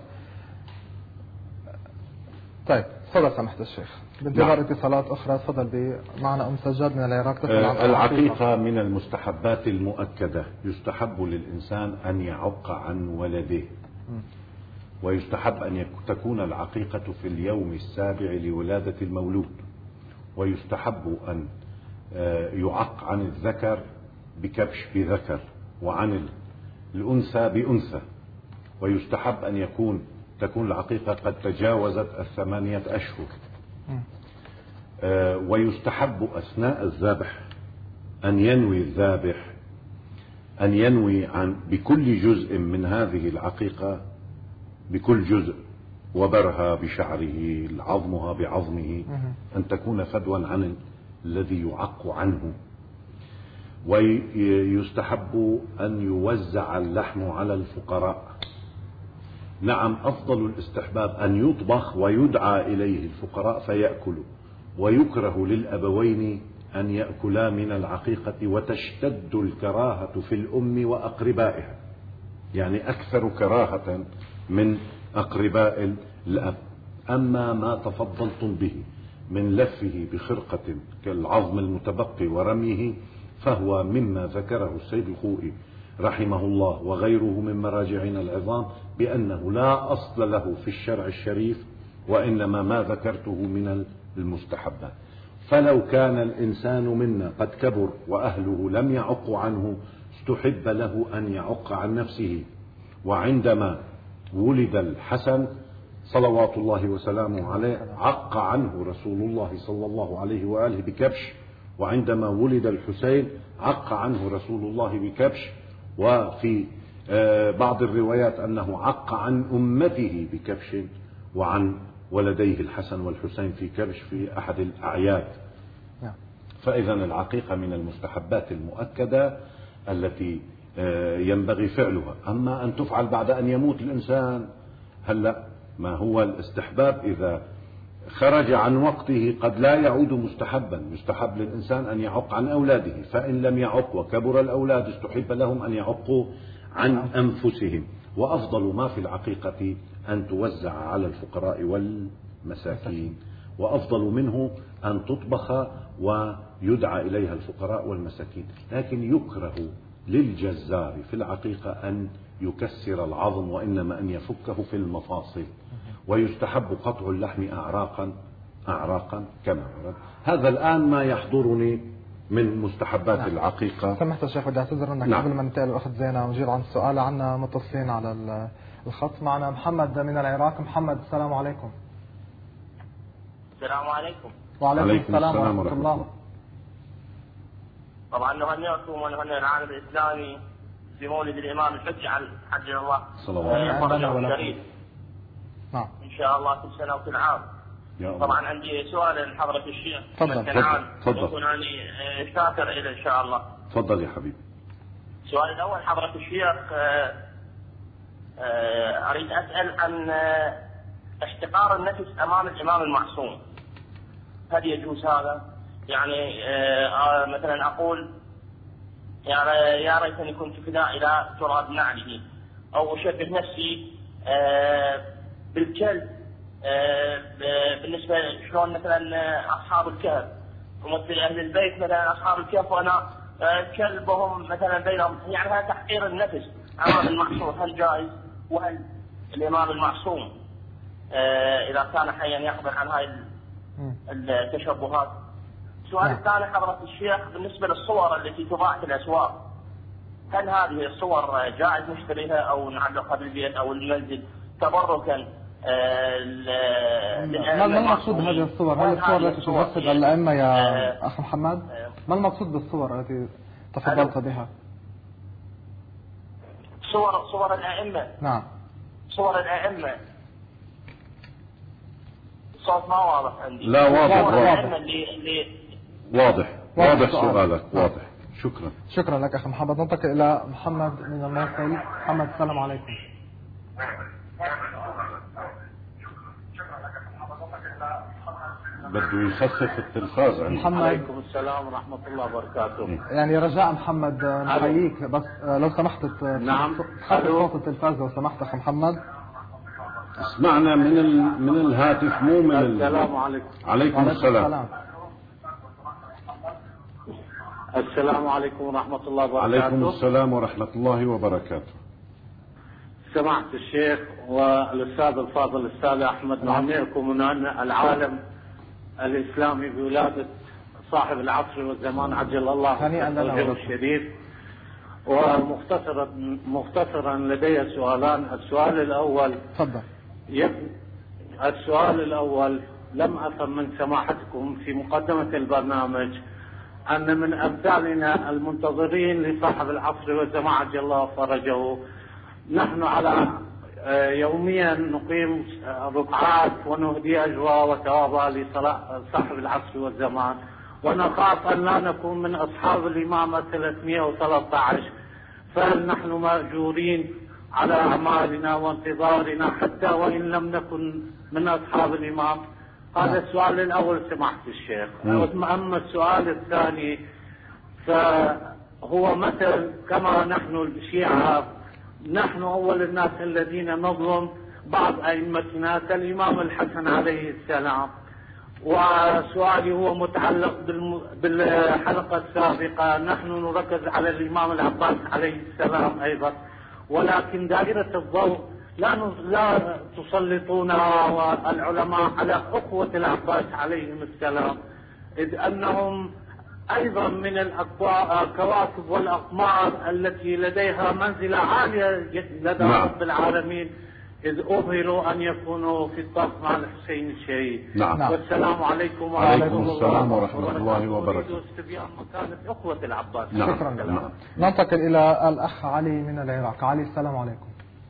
طيب تفضل سماحة الشيخ بانتظار نعم. اتصالات أخرى. تفضل معنا أم سجاد من العراق تسأل عن العقيقة. من المستحبات المؤكدة، يستحب للإنسان أن يعق عن ولده، م. ويستحب أن تكون العقيقة في اليوم السابع لولادة المولود، ويستحب أن يعق عن الذكر بكبش بذكر وعن الأنثى بأنثى، ويستحب أن يكون تكون العقيقة قد تجاوزت الثمانية أشهر. آه ويستحب أثناء الذبح أن ينوي الذابح أن ينوي عن بكل جزء من هذه العقيقة، بكل جزء، وبرها بشعره، عظمها بعظمه، أن تكون فدوا عن الذي يعق عنه. ويستحب أن يوزع اللحم على الفقراء. نعم، أفضل الاستحباب أن يطبخ ويدعى إليه الفقراء فيأكلوا، ويكره للأبوين أن يأكلا من العقيقة، وتشتد الكراهة في الأم وأقربائها، يعني أكثر كراهة من أقرباء الأب. أما ما تفضلتم به من لفه بخرقة كالعظم المتبقي ورميه فهو مما ذكره السيد الخوئي رحمه الله وغيره من مراجعنا العظام بأنه لا أصل له في الشرع الشريف، وإنما ما ذكرته من المستحبات. فلو كان الإنسان منا قد كبر وأهله لم يعقوا عنه استحب له أن يعق عن نفسه. وعندما ولد الحسن صلوات الله وسلامه عليه عق عنه رسول الله صلى الله عليه وآله بكبش، وعندما ولد الحسين عق عنه رسول الله بكبش، وفي بعض الروايات أنه عق عن أمته بكبش، وعن ولديه الحسن والحسين في كبش في أحد الأعياد. فإذا العقيقة من المستحبات المؤكدة التي ينبغي فعلها. أما أن تفعل بعد أن يموت الإنسان، هلأ ما هو الاستحباب إذا خرج عن وقته قد لا يعود مستحبا. يستحب للإنسان أن يعق عن أولاده، فإن لم يعق وكبر الأولاد استحب لهم أن يعقوا عن أنفسهم. وأفضل ما في العقيقة أن توزع على الفقراء والمساكين، وأفضل منه أن تطبخ ويدعى إليها الفقراء والمساكين. لكن يكره للجزار في العقيقة أن يكسر العظم، وإنما أن يفكه في المفاصل. ويستحب قطع اللحم أعراقا أعراقا كما ورد. هذا الآن ما يحضرني من مستحبات نعم. العقيقة. سمحت الشيخ، بدي أعتذر أنك نعم. قبل ما ننتقل لأخت زينة ونجيب عن السؤال، عنا متصلين على الخط. معنا محمد من العراق. محمد، السلام عليكم. السلام عليكم. وعليكم السلام ورحمة الله. طبعا نهنئكم ونهنئ العالم الإسلامي بمولد الإمام الحج عجل الله صلى الله عليه وسلم. نعم. إن شاء الله كل سنة وكل عام. طبعا عندي سؤال لحضرة الشيخ. تفضل تفضل. يكون أنا شاكر إلى إن شاء الله. تفضل يا حبيبي. السؤال الأول حضرة الشيخ، أريد أسأل عن احتقار النفس أمام الإمام المعصوم، هل يجوز هذا؟ يعني مثلا أقول يا ريتني كنت فداء إلى تراب نعله، أو أشبه نفسي بالكلب بالنسبة شلون مثلا أصحاب الكهف، ومثل أهل البيت مثلا أصحاب الكهف وأنا كلبهم مثلا بينهم. يعني هذا تحقير النفس أمام المعصوم، هل جائز؟ وهل الإمام المعصوم إذا كان حيا يقبل عن هاي التشبهات؟ السؤال الثاني حضرة الشيخ، بالنسبة للصور التي تباع في الأسواق، هل هذه الصور جائز نشتريها أو نعلقها بالبيت أو المنزل تبركا؟ ما المقصود بهذه الصور؟ هل الصور التي تجسد الأئمة يا أخ محمد؟ ما المقصود بالصور التي تفضلت بها؟ صور صور الأئمة. نعم. صور الأئمة. الصوت ما واضح عندي. لا واضح واضح. اللي اللي واضح واضح سؤالك واضح. شكرا. شكرا لك أخي محمد. ننتقل إلى محمد من الموصل. محمد، السلام عليكم. بده يخفف التلفاز عندي. محمد. عليكم السلام ورحمة الله وبركاته. يعني رجاء محمد نحييك، بس لو سمحت نعم خفف صوت التلفاز لو سمحت أخي محمد. اسمعنا من ال... من الهاتف مو من السلام عليكم. عليكم السلام. السلام عليكم ورحمة الله وبركاته. عليكم السلام ورحمة الله وبركاته. سمعت الشيخ والأستاذ الفاضل الأستاذ أحمد نعميركم من أن العالم الإسلامي بولادة صاحب العصر والزمان عجل الله وجهه الشريف. ومختصرا مختصرا لدي سؤالان. السؤال الأول، تفضل. السؤال الأول، لم أفهم من سماحتكم في مقدمة البرنامج أن من أمثالنا المنتظرين لصاحب العصر والزمان عجل الله فرجه نحن على يوميا نقيم ركعات ونهدي أجواء وتوابع لصاحب العصر والزمان، ونخاف أن لا نكون من أصحاب الإمامة ثلاثمئة وثلاثة عشر، فهل نحن مأجورين على أعمالنا وانتظارنا حتى وإن لم نكن من أصحاب الإمام؟ هذا السؤال الأول سماحة الشيخ. أما السؤال الثاني فهو مثل كما نحن الشيعة نحن أول الناس الذين نظلم بعض أئمتنا كالإمام الحسن عليه السلام. وسؤالي هو متعلق بالحلقة السابقة، نحن نركز على الإمام العباس عليه السلام أيضا، ولكن دائرة الضوء لا لا تسلطونها والعلماء على أخوة العباس عليهم السلام، إذ أنهم أيضا من الكواكب والأقمار التي لديها منزلة عالية لدى رب العالمين، إذ أظهروا أن يكونوا في الطرف مع الحسين الشهيد. نعم. والسلام عليكم ورحمة الله ورحمة الله وبركاته. استبيان مكانة أخوة العباس. نعم. شكرا. نعم. ننتقل إلى الأخ علي من العراق. علي السلام عليكم.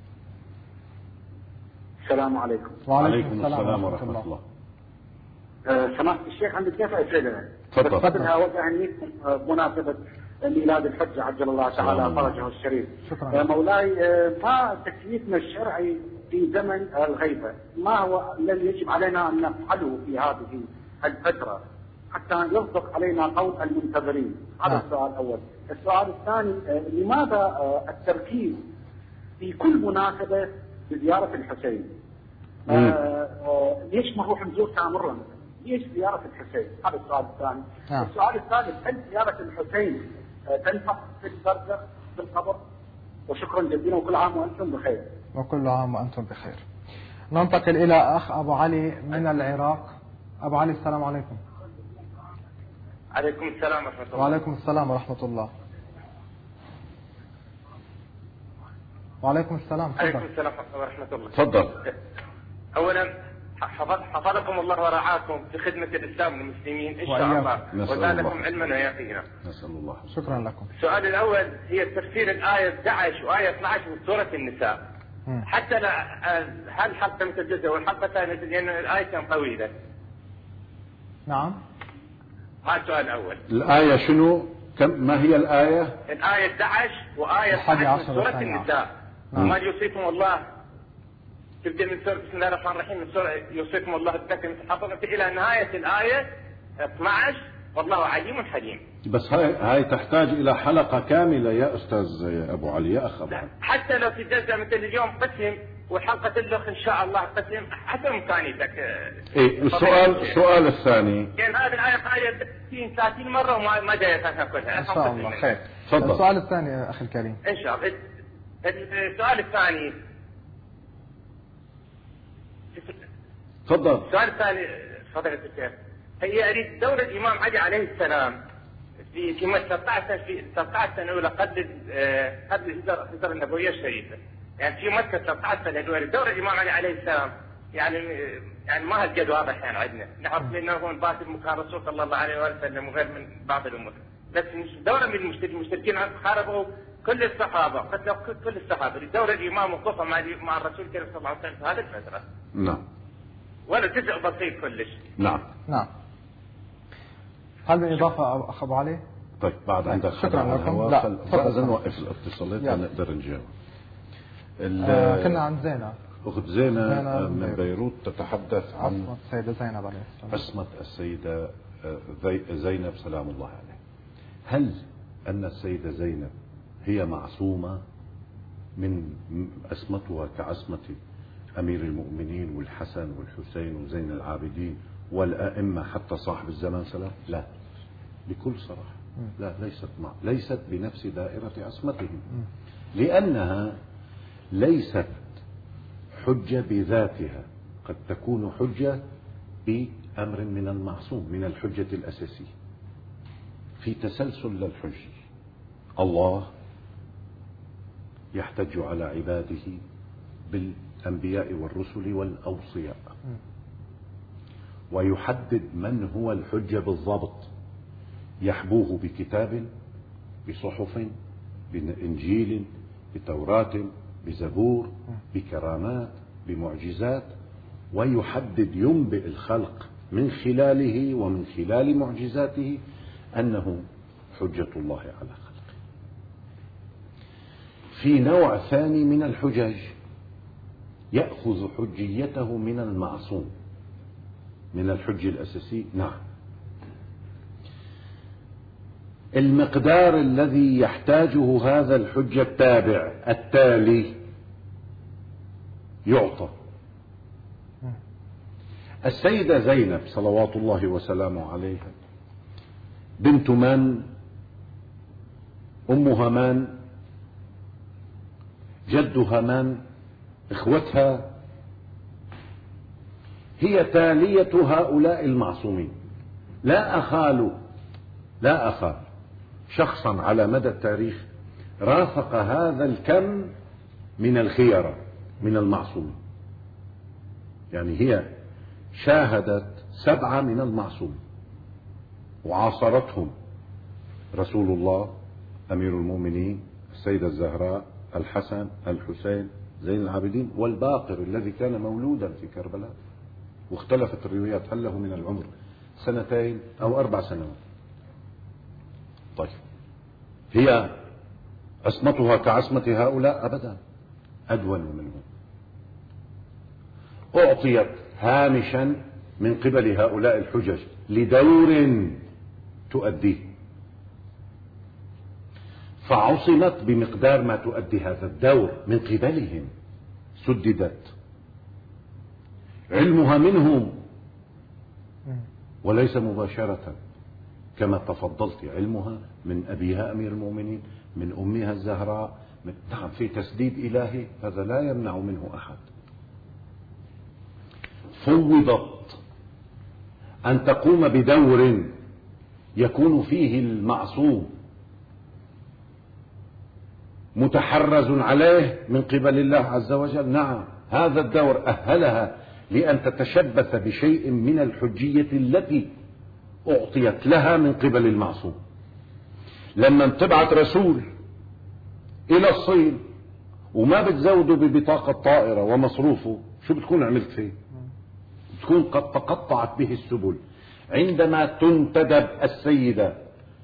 السلام عليكم. وعليكم السلام ورحمة الله, الله. أه سماحة الشيخ عندي كيف أسئلة؟ تفضل. قبلها وتهنيكم بمناسبة ميلاد الحج عجل الله تعالى فرجه الشريف. شكرا. أه مولاي، أه ما تكليفنا الشرعي في زمن الغيبة؟ ما هو الذي يجب علينا أن نفعله في هذه الفترة حتى يصدق علينا قول المنتظرين؟ هذا السؤال الأول. السؤال الثاني، أه لماذا أه التركيز في كل مناسبة بزيارة الحسين؟ آه آه ليش ما نروح نزور سامرة مثلا؟ ليش زيارة الحسين؟ هذا السؤال الثاني. آه. السؤال الثالث، هل زيارة الحسين آه تنفع في البرزخ في القبر؟ وشكرا جزيلا وكل عام وأنتم بخير. وكل عام وأنتم بخير. ننتقل إلى أخ أبو علي من العراق. أبو علي السلام عليكم. عليكم السلام ورحمة الله. وعليكم السلام ورحمة الله. وعليكم السلام. عليكم السلام ورحمة الله. تفضل. أولا حفظكم الله ورعاكم في خدمة الإسلام والمسلمين إن شاء الله، وزادكم علما ويقينا. نسأل الله. شكرا لكم. السؤال الأول هي تفسير الآية احد عشر وآية اثني عشر من سورة النساء. م. حتى لا هل حلقة متجدة والحلقة الثانية لأن الآية كان طويلة. نعم. هذا السؤال الأول. الآية شنو؟ كم ما هي الآية؟ الآية احد عشر وآية اثني عشر من سورة النساء. وما يوصيكم الله تبدأ من سورة بسم الله الرحمن الرحيم من سورة يوصيكم الله بالذكر مثل حظ إلى نهاية الآية اثني عشر والله عليم حليم. بس هاي هاي تحتاج إلى حلقة كاملة يا أستاذ أبو علي يا أخ أبو علي. حتى لو في جلسة مثل اليوم قسم والحلقة الأخ إن شاء الله قسم حسب إمكانيتك. إيه السؤال السؤال الثاني. يعني هذه الآية قايلة ثلاثين ثلاثين مرة وما ما جاي أفهمها كلها. إن شاء الله خير. تفضل. السؤال الثاني يا أخي الكريم. إن شاء الله. السؤال الثاني. تفضل. السؤال الثاني فضيلة الشيخ، هي أريد دور الإمام علي عليه السلام في في ثلاثة عشر في ثلاثة عشر سنة أولى قبل قبل الهجرة النبوية الشريفة، يعني في مكة ثلاثة عشر سنة أولى دور الإمام علي عليه السلام يعني يعني ما هالقد واضح يعني عندنا، نعرف انه هو باسل مكان الرسول صلى الله عليه وسلم وغير من بعض الأمور، بس دورة من المشركين المشركين خاربوا كل الصحابة قتلوا كل الصحابة، دور الإمام وقفة مع مع الرسول صلى الله عليه وسلم في هذه الفترة. نعم. ولا جزء بسيط كلش. نعم. نعم. هل من إضافة أخ أبو علي؟ طيب بعد عندك شكرا لكم. لا فإذا نوقف الاتصالات نقدر نجاوب. آه كنا عن زينب. أخت زينب من بيروت تتحدث عن عصمة السيدة زينب عليه السلام. عصمة السيدة زينب سلام الله عليه. هل أن السيدة زينب هي معصومة من عصمتها كعصمة أمير المؤمنين والحسن والحسين وزين العابدين والأئمة حتى صاحب الزمان سلام؟ لا، بكل صراحة لا، ليست مع ليست بنفس دائرة عصمتهم، لأنها ليست حجة بذاتها، قد تكون حجة بأمر من المعصوم من الحجة الأساسية في تسلسل للحجة. الله يحتج على عباده الأنبياء والرسل والأوصياء، ويحدد من هو الحجة بالضبط، يحبوه بكتاب، بصحف، بإنجيل، بتوراة، بزبور، بكرامات، بمعجزات، ويحدد ينبئ الخلق من خلاله ومن خلال معجزاته أنه حجة الله على خلقه. في نوع ثاني من الحجج يأخذ حجيته من المعصوم، من الحج الأساسي. نعم، المقدار الذي يحتاجه هذا الحج التابع التالي يعطى. السيدة زينب صلوات الله وسلامه عليها بنت من؟ أمها من؟ جدها من؟ إخوتها؟ هي تالية هؤلاء المعصومين. لا أخال لا أخال شخصا على مدى التاريخ رافق هذا الكم من الخيرة من المعصومين. يعني هي شاهدت سبعة من المعصومين وعاصرتهم: رسول الله، أمير المؤمنين، السيدة الزهراء، الحسن، الحسين، زين العابدين، والباقر الذي كان مولودا في كربلاء. واختلفت الروايات هل له من العمر سنتين أو أربع سنوات. طيب، هي عصمتها كعصمة هؤلاء؟ أبدا، أدون منهم. أعطيت هامشا من قبل هؤلاء الحجج لدور تؤديه، فعصمت بمقدار ما تؤدي هذا الدور من قبلهم، سددت. علمها منهم وليس مباشرة كما تفضلت، علمها من أبيها أمير المؤمنين، من أمها الزهراء، من... نعم، في تسديد إلهي، هذا لا يمنع منه أحد. فوضت أن تقوم بدور يكون فيه المعصوم متحرز عليه من قبل الله عز وجل. نعم، هذا الدور أهلها لأن تتشبث بشيء من الحجية التي أعطيت لها من قبل المعصوم. لما تبعت رسول إلى الصين وما بتزوده ببطاقة طائرة ومصروفه، شو بتكون عملت فيه؟ تكون قد تقطعت به السبل. عندما تنتدب السيدة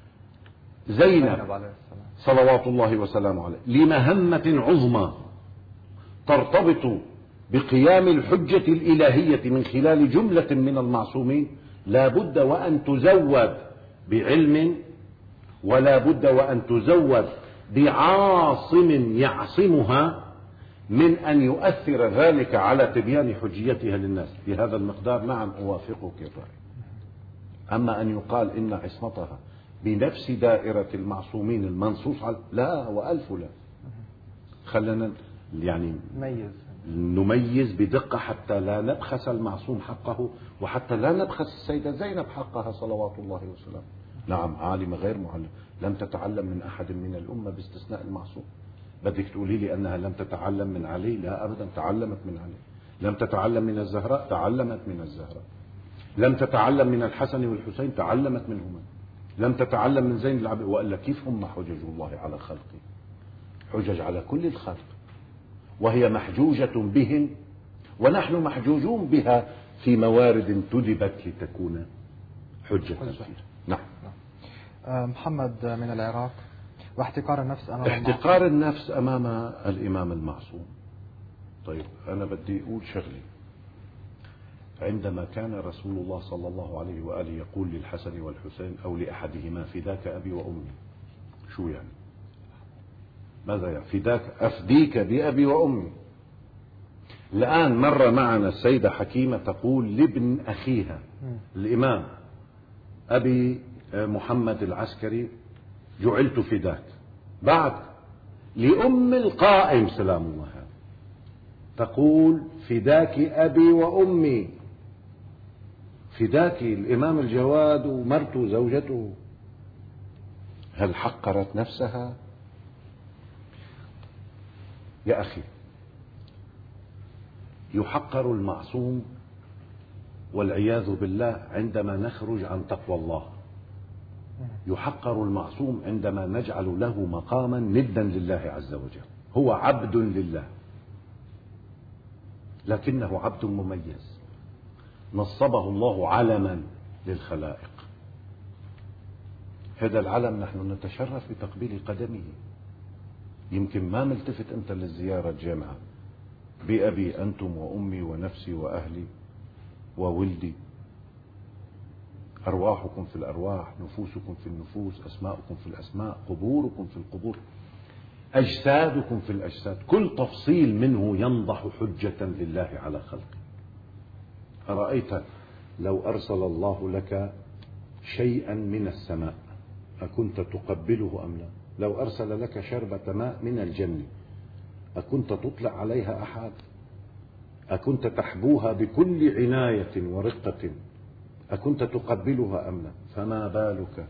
زينب صلوات الله وسلامه عليه لمهمة عظمى ترتبط بقيام الحجة الإلهية من خلال جملة من المعصومين، لا بد وأن تزود بعلم، ولا بد وأن تزود بعاصم يعصمها من أن يؤثر ذلك على تبيان حجيتها للناس بهذا المقدار. نعم، أوافقك الرأي. أما أن يقال إن عصمتها بنفس دائرة المعصومين المنصوص على، لا وألف لا. خلنا يعني نميز نميز بدقة حتى لا نبخس المعصوم حقه، وحتى لا نبخس السيدة زينب حقها صلوات الله وسلامه. نعم، عالمة غير معلم، لم تتعلم من أحد من الأمة باستثناء المعصوم. بدك تقولي لي أنها لم تتعلم من علي؟ لا أبدا، تعلمت من علي. لم تتعلم من الزهراء؟ تعلمت من الزهراء. لم تتعلم من الحسن والحسين؟ تعلمت منهما. لم تتعلم من زين العابدين؟ وإلا كيف هم حجج الله على خلقه؟ حجج على كل الخلق، وهي محجوجة بهم ونحن محجوجون بها في موارد انتدبت لتكون حجة فيها. نعم. محمد من العراق: واحتقار النفس أمام احتقار النفس أمام الإمام المعصوم. طيب، أنا بدي أقول شغلي. عندما كان رسول الله صلى الله عليه وآله يقول للحسن والحسين أو لأحدهما: فداك أبي وأمي، شو يعني؟ ماذا يعني فداك؟ أفديك بأبي وأمي. الآن مر معنا السيدة حكيمة تقول لابن أخيها الإمام أبي محمد العسكري: جعلت فداك. بعد لأم القائم سلام الله تقول: فداك أبي وأمي. فداك الإمام الجواد ومرته زوجته. هل حقرت نفسها؟ يا أخي، يحقر المعصوم والعياذ بالله عندما نخرج عن تقوى الله، يحقر المعصوم عندما نجعل له مقاما ندا لله عز وجل. هو عبد لله لكنه عبد مميز، نصبه الله علما للخلائق. هذا العلم نحن نتشرف بتقبيل قدمه. يمكن ما ملتفت أنت للزيارة الجامعة، بأبي أنتم وأمي ونفسي وأهلي وولدي، أرواحكم في الأرواح، نفوسكم في النفوس، أسماءكم في الأسماء، قبوركم في القبور، أجسادكم في الأجساد. كل تفصيل منه ينضح حجة لله على خلقه. أرأيت لو أرسل الله لك شيئا من السماء أكنت تقبله أم لا؟ لو أرسل لك شربة ماء من الجنة أكنت تطلع عليها أحد؟ أكنت تحبوها بكل عناية ورقة؟ أكنت تقبلها أم لا؟ فما بالك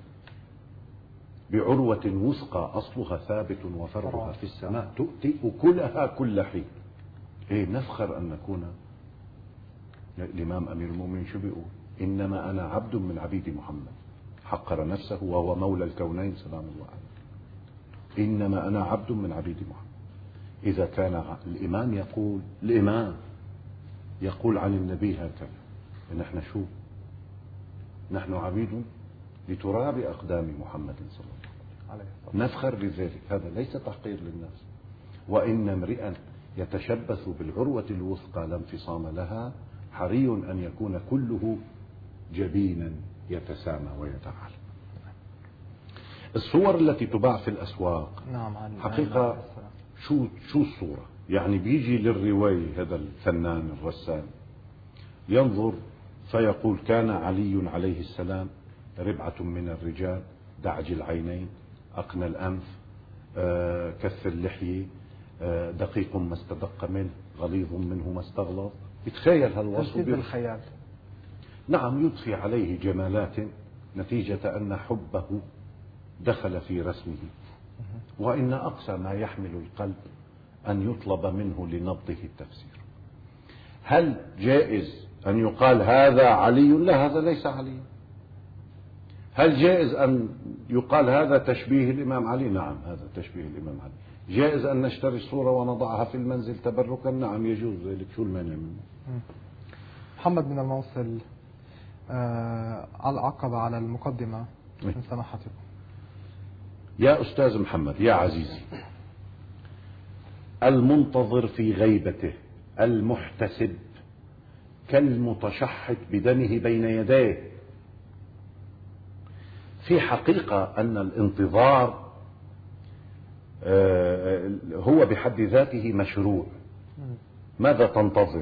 بعروة وثقى أصلها ثابت وفرعها في السماء تؤتي أكلها كل حين. إيه نفخر أن نكون. الإمام أمير المؤمنين شو بيقول؟ إنما أنا عبد من عبيد محمد. حقر نفسه وهو مولى الكونين سلام الله عليه. إنما أنا عبد من عبيد محمد. إذا كان الإمام يقول الإمام يقول عن النبي هكذا، نحن شو؟ نحن عبيد لتراب أقدام محمد صلى الله عليه وسلم، نفخر بذلك. هذا ليس تحقير للناس. وإن امرئا يتشبث بالعروة الوثقى لا انفصام لها حري أن يكون كله جبينا يتسامى ويتعالى. الصور التي تباع في الأسواق نعم حقيقة شو شو الصورة؟ يعني بيجي للرواية هذا الفنان الرسام ينظر فيقول كان علي عليه السلام ربعة من الرجال، دعج العينين، أقنى الأنف، آه، كث اللحية، آه، دقيق ما استدق منه، غليظ منه ما استغلظ. يتخيل هالوصف بالخيال. نعم، يضفي عليه جمالات نتيجة أن حبه دخل في رسمه. وإن أقصى ما يحمل القلب أن يطلب منه لنبضه التفسير. هل جائز أن يقال هذا علي؟ لا، هذا ليس علي. هل جائز أن يقال هذا تشبيه الإمام علي؟ نعم، هذا تشبيه الإمام علي. جائز أن نشتري الصورة ونضعها في المنزل تبركا؟ نعم يجوز ذلك. شو المانع منه؟ محمد من الموصل، آه على العقبة على المقدمة من سماحتكم. يا أستاذ محمد، يا عزيزي، المنتظر في غيبته المحتسب كالمتشحط بدمه بين يديه. في حقيقة أن الانتظار هو بحد ذاته مشروع. ماذا تنتظر؟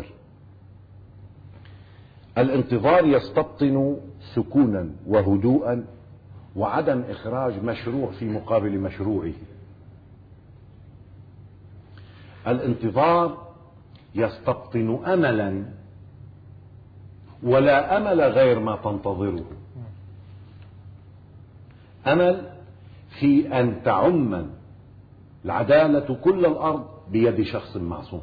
الانتظار يستبطن سكونا وهدوءا وعدم إخراج مشروع في مقابل مشروعه. الانتظار يستبطن أملا، ولا أمل غير ما تنتظره. أمل في أن تعم العدالة كل الأرض بيد شخص معصوم.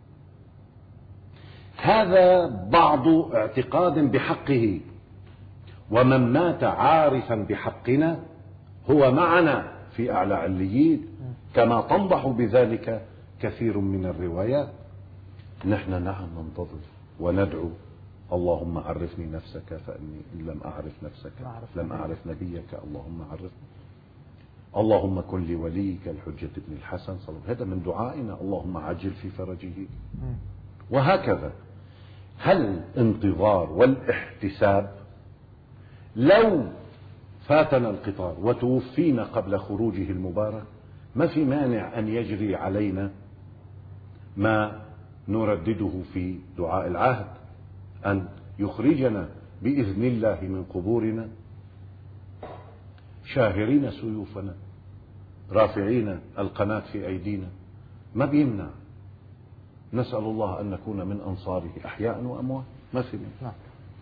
هذا بعض اعتقاد بحقه، ومن مات عارفا بحقنا هو معنا في أعلى عليين، كما تنضح بذلك كثير من الروايات. نحن نعم ننتظر وندعو اللهم عرفني نفسك فإني إن لم أعرف نفسك لم أعرف نبيك، اللهم عرفني. اللهم كن لوليك الحجة ابن الحسن صلى الله عليه وسلم. هذا من دعائنا، اللهم عجل في فرجه. وهكذا. هل انتظار والاحتساب لو فاتنا القطار وتوفينا قبل خروجه المبارك ما في مانع أن يجري علينا ما نردده في دعاء العهد، أن يخرجنا بإذن الله من قبورنا شاهرين سيوفنا رافعين القناة في أيدينا. ما بيمنع. نسأل الله أن نكون من أنصاره أحياء وأموات. ما في منه.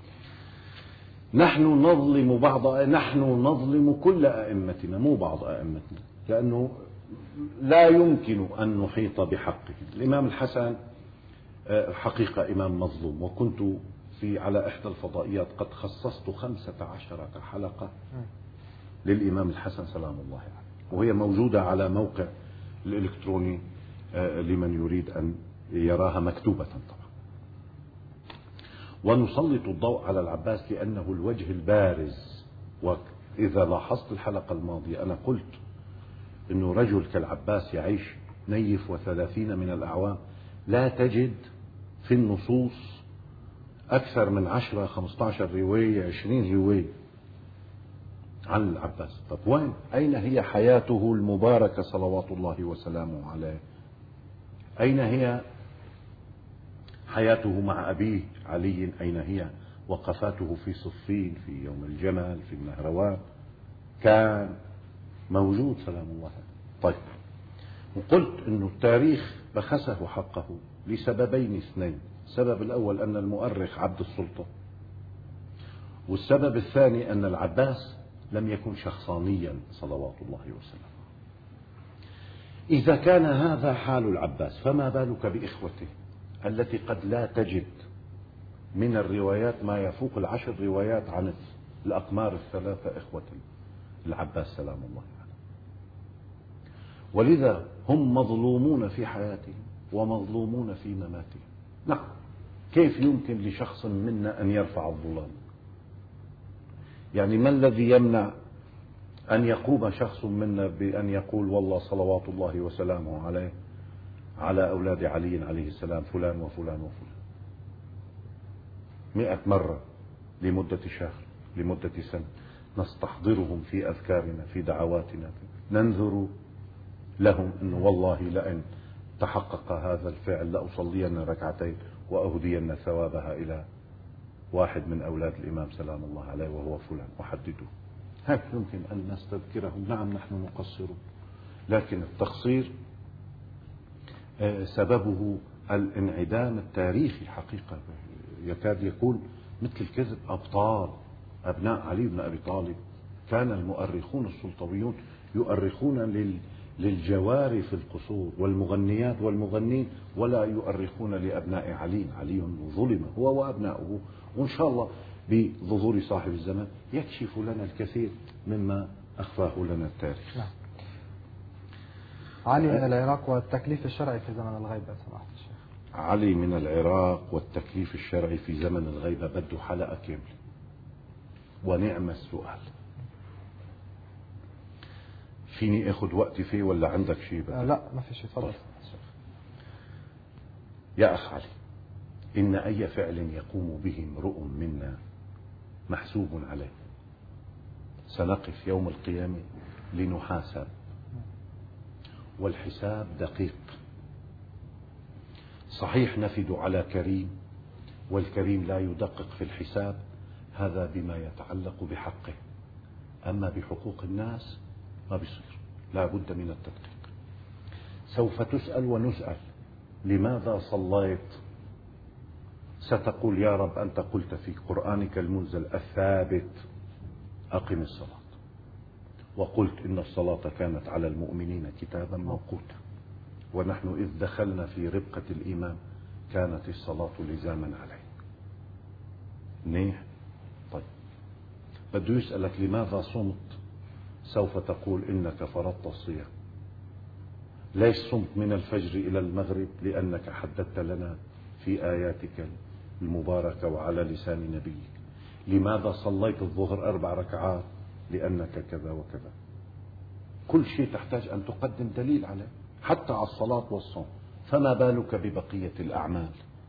نحن نظلم بعض نحن نظلم كل أئمتنا، مو بعض أئمتنا، لأنه لا يمكن أن نحيط بحقه. الإمام الحسن حقيقة إمام مظلوم، وكنت في على إحدى الفضائيات قد خصصت خمسة عشرة حلقة للإمام الحسن سلام الله عليه، وهي موجودة على موقع الإلكتروني لمن يريد أن يراها مكتوبة طبعا. ونسلط الضوء على العباس لأنه الوجه البارز. وإذا لاحظت الحلقة الماضية أنا قلت أنه رجل كالعباس يعيش نيف وثلاثين من الأعوام، لا تجد في النصوص أكثر من عشرة خمسة عشر رواية عشرين رواية عن العباس. طب وين أين هي حياته المباركة صلوات الله وسلامه عليه؟ أين هي حياته مع أبيه علي؟ أين هي وقفاته في صفين، في يوم الجمل، في النهروان؟ كان موجود سلام الله عليه. طيب، وقلت أنه التاريخ بخسه حقه لسببين اثنين. السبب الأول أن المؤرخ عبد السلطة، والسبب الثاني أن العباس لم يكن شخصانيا صلوات الله وسلامه. إذا كان هذا حال العباس فما بالك بإخوته التي قد لا تجد من الروايات ما يفوق العشر روايات عن الأقمار الثلاثة إخوة العباس سلام الله عليه. ولذا هم مظلومون في حياتهم ومظلومون في مماتهم. نعم، كيف يمكن لشخص منا أن يرفع الظلام؟ يعني ما الذي يمنع أن يقوم شخص منا بأن يقول والله صلوات الله وسلامه عليه على أولاد علي عليه السلام فلان وفلان وفلان مئة مرة لمدة شهر، لمدة سنة، نستحضرهم في أذكارنا في دعواتنا، ننذر لهم أنه والله لأن تحقق هذا الفعل لأصلين ركعتين وأهدين ثوابها إلى واحد من أولاد الإمام سلام الله عليه وهو فلان، وحددوا. هيك يمكن أن نستذكرهم. نعم نحن نقصر، لكن التقصير سببه الانعدام التاريخي حقيقة. يكاد يكون مثل الكذب. أبطال أبناء علي بن أبي طالب كان المؤرخون السلطويون يؤرخون لل للجواري في القصور والمغنيات والمغنين، ولا يؤرخون لأبناء علي. علي ظلم هو وأبناؤه، وإن شاء الله بظهور صاحب الزمان يكشف لنا الكثير مما أخفاه لنا التاريخ. نعم. علي من العراق والتكليف الشرعي في زمن الغيبة سماحة الشيخ. علي من العراق والتكليف الشرعي في زمن الغيبة بده حلقة كاملة. ونعم السؤال. فيني اخذ وقتي فيه ولا عندك شيء بدل؟ لا ما في شيء، تفضل. يا أخ علي، إن أي فعل يقوم به امرؤ منا محسوب عليه. سنقف يوم القيامة لنحاسب، والحساب دقيق. صحيح نفد على كريم، والكريم لا يدقق في الحساب، هذا بما يتعلق بحقه. أما بحقوق الناس ما بيصير، لا بد من التدقيق. سوف تسأل ونسأل لماذا صليت؟ ستقول يا رب أنت قلت في قرآنك المنزل الثابت أقم الصلاة، وقلت إن الصلاة كانت على المؤمنين كتابا موقوتا، ونحن إذ دخلنا في ربقة الإيمان كانت الصلاة لزاما عليه. منيح. طيب، بده يسألك لماذا صمت؟ سوف تقول إنك فرضت الصيام. ليش صمت من الفجر إلى المغرب؟ لأنك حددت لنا في آياتك المباركة وعلى لسان نبيك. لماذا صليت الظهر أربع ركعات؟ لأنك كذا وكذا. كل شيء تحتاج أن تقدم دليل عليه، حتى على الصلاة والصوم، فما بالك ببقية الأعمال.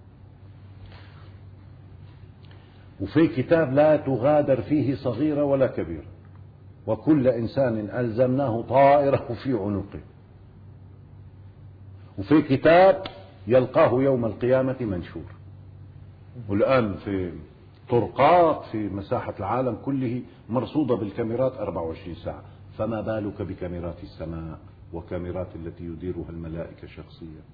وفي كتاب لا تغادر فيه صغيرة ولا كبيرة، وكل إنسان ألزمناه طائره في عنقه. وفي كتاب يلقاه يوم القيامة منشور. والآن في طرقات في مساحة العالم كله مرصودة بالكاميرات أربعة وعشرين ساعة، فما بالك بكاميرات السماء وكاميرات التي يديرها الملائكة شخصيا.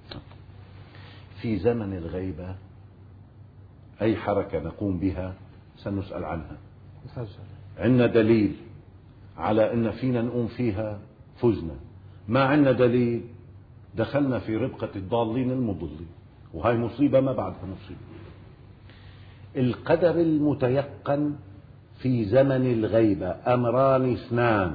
في زمن الغيبة أي حركة نقوم بها سنسأل عنها. عندنا دليل على أن فينا نقوم فيها فزنا، ما عندنا دليل دخلنا في ربقة الضالين المضلين. وهي مصيبة ما بعدها مصيبة. القدر المتيقن في زمن الغيبة أمران اثنان: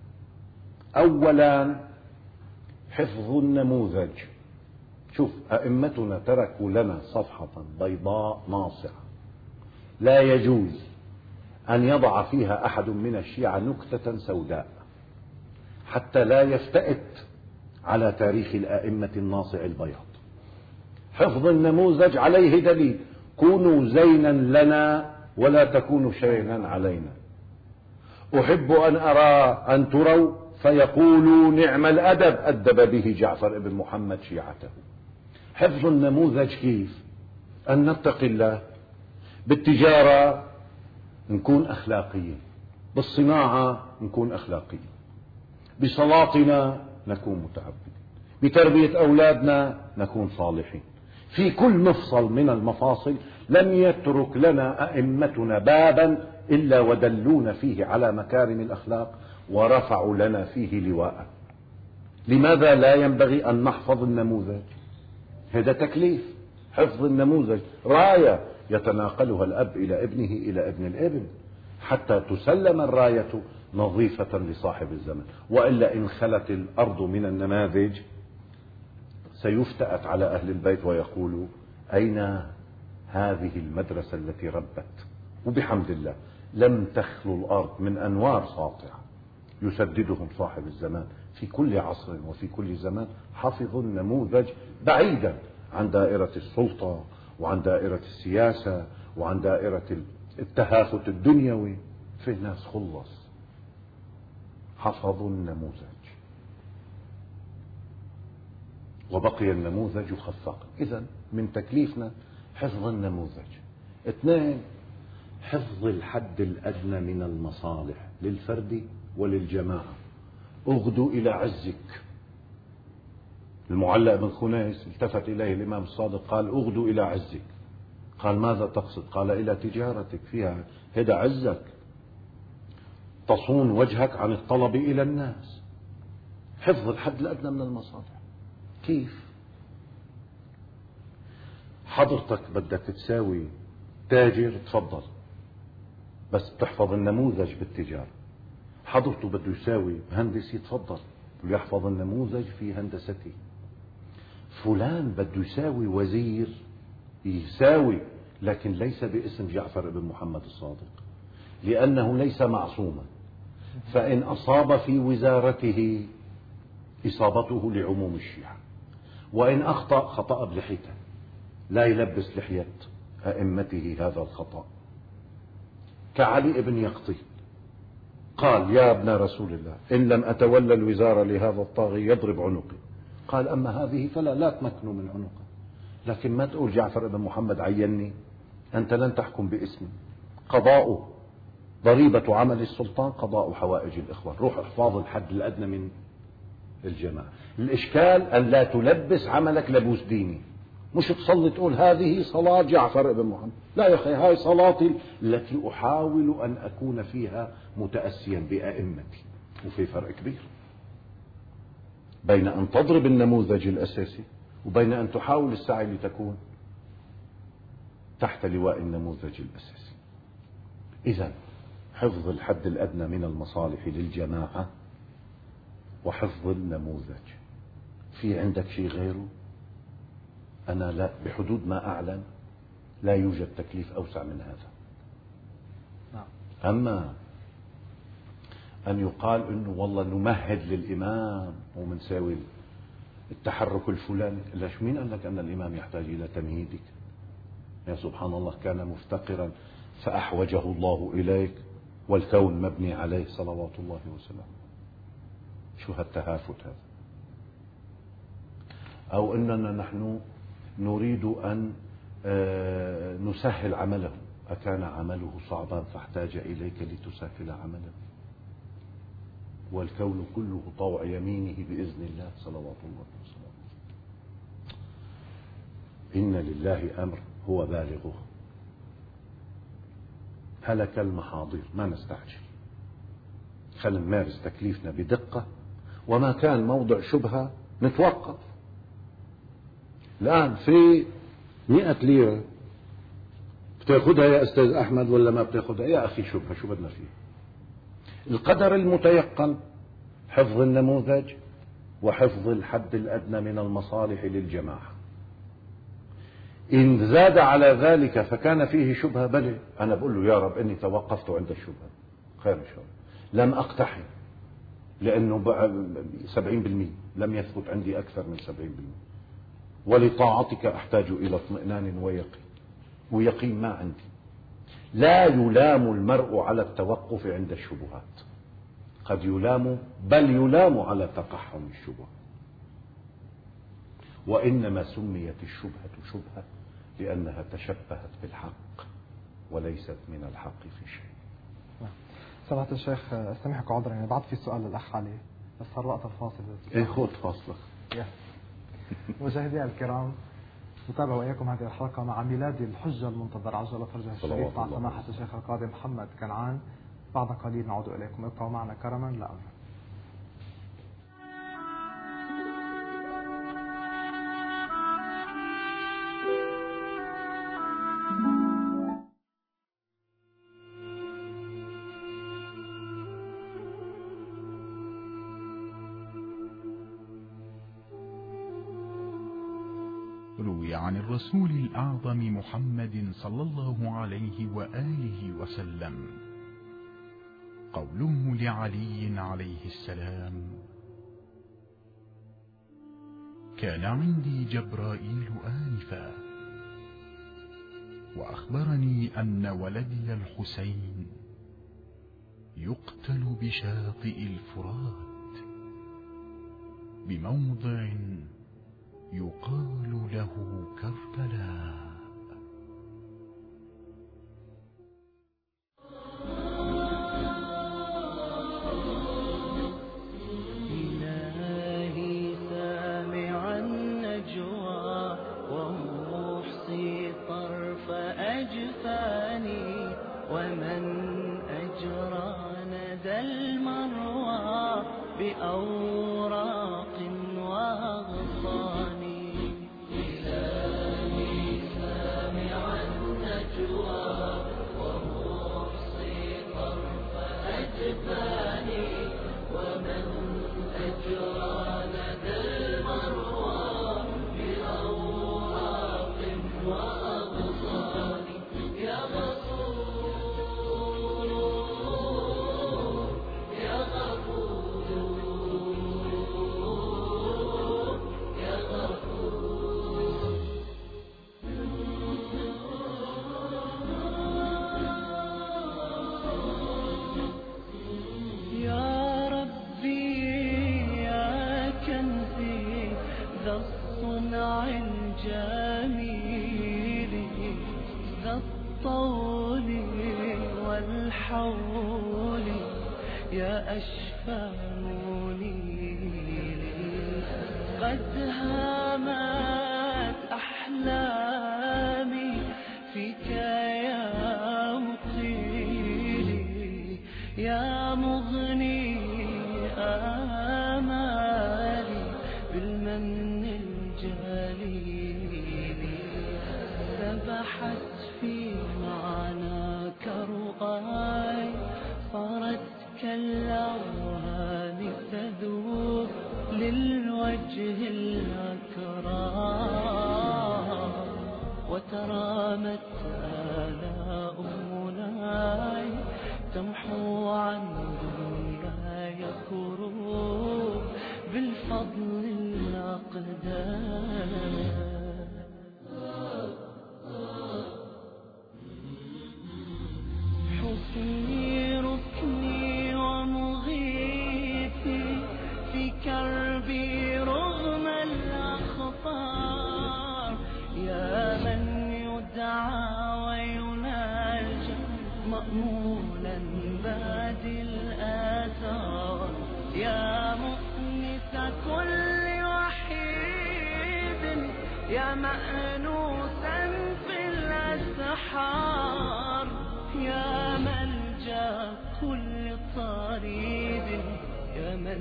أولا حفظ النموذج. شوف، أئمتنا تركوا لنا صفحة بيضاء ناصعة لا يجوز أن يضع فيها أحد من الشيعة نكتة سوداء حتى لا يفتئت على تاريخ الأئمة الناصع البياض. حفظ النموذج عليه دليل: كونوا زينا لنا ولا تكونوا شينا علينا. أحب أن أرى أن تروا فيقولوا نعم الأدب أدب به جعفر بن محمد شيعته. حفظ النموذج كيف؟ أن نتقي الله، بالتجارة نكون أخلاقيين، بالصناعة نكون أخلاقيين، بصلاتنا نكون متعبدين، بتربية أولادنا نكون صالحين. في كل مفصل من المفاصل لم يترك لنا أئمتنا بابا إلا ودلونا فيه على مكارم الأخلاق ورفعوا لنا فيه لواء. لماذا لا ينبغي أن نحفظ النموذج؟ هذا تكليف. حفظ النموذج راية يتناقلها الأب إلى ابنه إلى ابن الابن حتى تسلم الراية نظيفة لصاحب الزمن. وإلا إن خلت الأرض من النماذج سيفتأت على أهل البيت ويقولوا أين هذه المدرسة التي ربت؟ وبحمد الله لم تخلو الأرض من أنوار ساطعة يسددهم صاحب الزمان في كل عصر وفي كل زمان. حفظوا النموذج بعيدا عن دائرة السلطة وعن دائرة السياسة وعن دائرة التهافت الدنيوي. في ناس خلص حفظوا النموذج وبقي النموذج خفاقا. إذن من تكليفنا حفظ النموذج. اثنين، حفظ الحد الأدنى من المصالح للفرد وللجماعة. اغدوا إلى عزك. المعلق بن خنيس التفت إليه الإمام الصادق قال اغدوا إلى عزك. قال ماذا تقصد؟ قال إلى تجارتك، فيها هذا عزك، تصون وجهك عن الطلب إلى الناس. حفظ الحد الأدنى من المصالح. كيف؟ حضرتك بدك تساوي تاجر، تفضل، بس تحفظ النموذج بالتجارة. حضرته بده يساوي مهندس، يتفضل ويحفظ النموذج في هندسته. فلان بده يساوي وزير، يساوي، لكن ليس باسم جعفر بن محمد الصادق، لأنه ليس معصوما. فإن أصاب في وزارته إصابته لعموم الشيعة، وإن أخطأ خطأ بلحيته، لا يلبس لحية أئمته هذا الخطأ. كعلي بن يقطين قال يا ابن رسول الله إن لم أتولى الوزارة لهذا الطاغي يضرب عنقي. قال أما هذه فلا، لا تمكنوا من عنقه، لكن ما تقول جعفر بن محمد عيني، أنت لن تحكم باسمي. قضاؤه ضريبة عمل السلطان قضاء حوائج الإخوان. روح احفاظ الحد الأدنى من الجماعة. الإشكال أن لا تلبس عملك لبوس ديني، مش تصلي تقول هذه صلاة جعفر بن محمد. لا يا أخي، هاي صلاتي التي أحاول أن أكون فيها متأسيا بأئمتي. وفي فرق كبير بين أن تضرب النموذج الأساسي وبين أن تحاول السعي لتكون تحت لواء النموذج الأساسي. إذن حفظ الحد الأدنى من المصالح للجماعة وحفظ النموذج. في عندك شيء غيره؟ أنا لا، بحدود ما أعلم لا يوجد تكليف أوسع من هذا. أما أن يقال إنه والله نمهد للإمام ومنساوي التحرك الفلاني، ليش مين قال لك أن الإمام يحتاج إلى تمهيدك؟ يا سبحان الله، كان مفتقرا فأحوجه الله إليك والكون مبني عليه صلوات الله وسلامه. شو هالتهافت هذا؟ أو أننا نحن نريد أن نسهل عمله. أكان عمله صعبا فاحتاج إليك لتسهل عمله؟ والكون كله طوع يمينه بإذن الله صلوات الله وسلامه. إن لله أمر هو بالغه. هلك المحاضير، ما نستعجل، خلينا نمارس تكليفنا بدقة، وما كان موضع شبهة نتوقف. الآن في مئة ليرة بتاخدها يا أستاذ أحمد ولا ما بتاخدها؟ يا أخي شبهة، شو بدنا فيه؟ القدر المتيقن حفظ النموذج وحفظ الحد الأدنى من المصالح للجماعة. إن زاد على ذلك فكان فيه شبهة، بلى أنا بقول له يا رب إني توقفت عند الشبهة، خير إن شاء الله، لم أقتحم لأنه سبعين بالمئة لم يثبت عندي أكثر من سبعين بالمئة، ولطاعتك أحتاج إلى اطمئنان ويقين، ويقين ما عندي. لا يلام المرء على التوقف عند الشبهات، قد يلام بل يلام على تقحم الشبهة. وإنما سميت الشبهة شبهة لأنها تشبهت بالحق وليست من الحق في شيء. سمعت الشيخ، استمحك عذرا يعني بعد في سؤال للأخ علي بس صار وقت الفاصل. ايه خذ فاصلة. مشاهدينا الكرام، نتابع وإياكم هذه الحلقة مع ميلاد الحجة المنتظر عجل فرجه الشريف مع سماحة الشيخ القاضي محمد كنعان. بعد قليل نعود إليكم، ابقوا معنا كرما لا أمرا. روي عن الرسول الأعظم محمد صلى الله عليه وآله وسلم قوله لعلي عليه السلام: كان عندي جبرائيل آنفا وأخبرني أن ولدي الحسين يقتل بشاطئ الفرات بموضع يقال له كربلاء. إلهي سامع النجوى ومحصي طرف أجفاني، ومن أجرى ندى المروى بأوراق وأغصان. يا أشفى منيري قد هامت أحلامي فيك يا مقيلي، يا مغني آمالي بالمن الجليل. سبحت في معناك رؤاي صارت كالأوهام تذوب للوجه الأكرام، وترامت آلاء مناي تمحو عن دنياي كروب بالفضل الأقدام. حسني ركني ومغيثي في كربي رغم الأخطار، يا من يدعى ويناجى مأمولا باد الآثار، يا مؤنس كل وحيد، يا مأنوسا في الأسحار، يا ملجأ كل طريد، يا من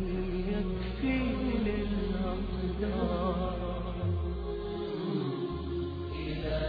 يكفي للأقدار. إلهي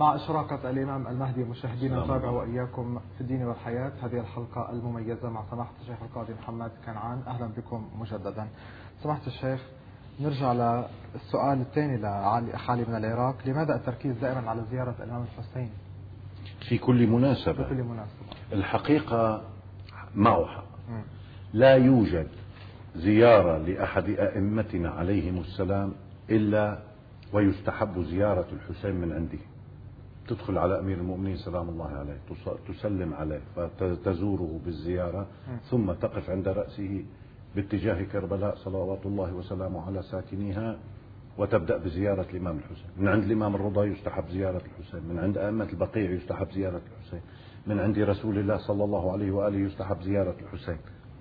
مع إشراقة الإمام المهدي مشاهدينا نتابع وإياكم في الدين والحياة هذه الحلقة المميزة مع سماحة الشيخ القاضي محمد كنعان. أهلا بكم مجددا. سماحة الشيخ، نرجع للسؤال الثاني لحالي من العراق، لماذا التركيز دائما على زيارة الإمام الحسين في كل مناسبة؟ في كل مناسبة. الحقيقة معه حق، لا يوجد زيارة لأحد أئمتنا عليهم السلام إلا ويستحب زيارة الحسين من عنده. تدخل على أمير المؤمنين سلام الله عليه، تسلم عليه، فتزوره بالزيارة، ثم تقف عند رأسه باتجاه كربلاء صلوات الله وسلامه على ساكنيها، وتبدأ بزيارة الإمام الحسين. من عند الإمام الرضا يستحب زيارة الحسين، من عند أئمة البقيع يستحب زيارة الحسين، من عند رسول الله صلى الله عليه وآله يستحب زيارة الحسين.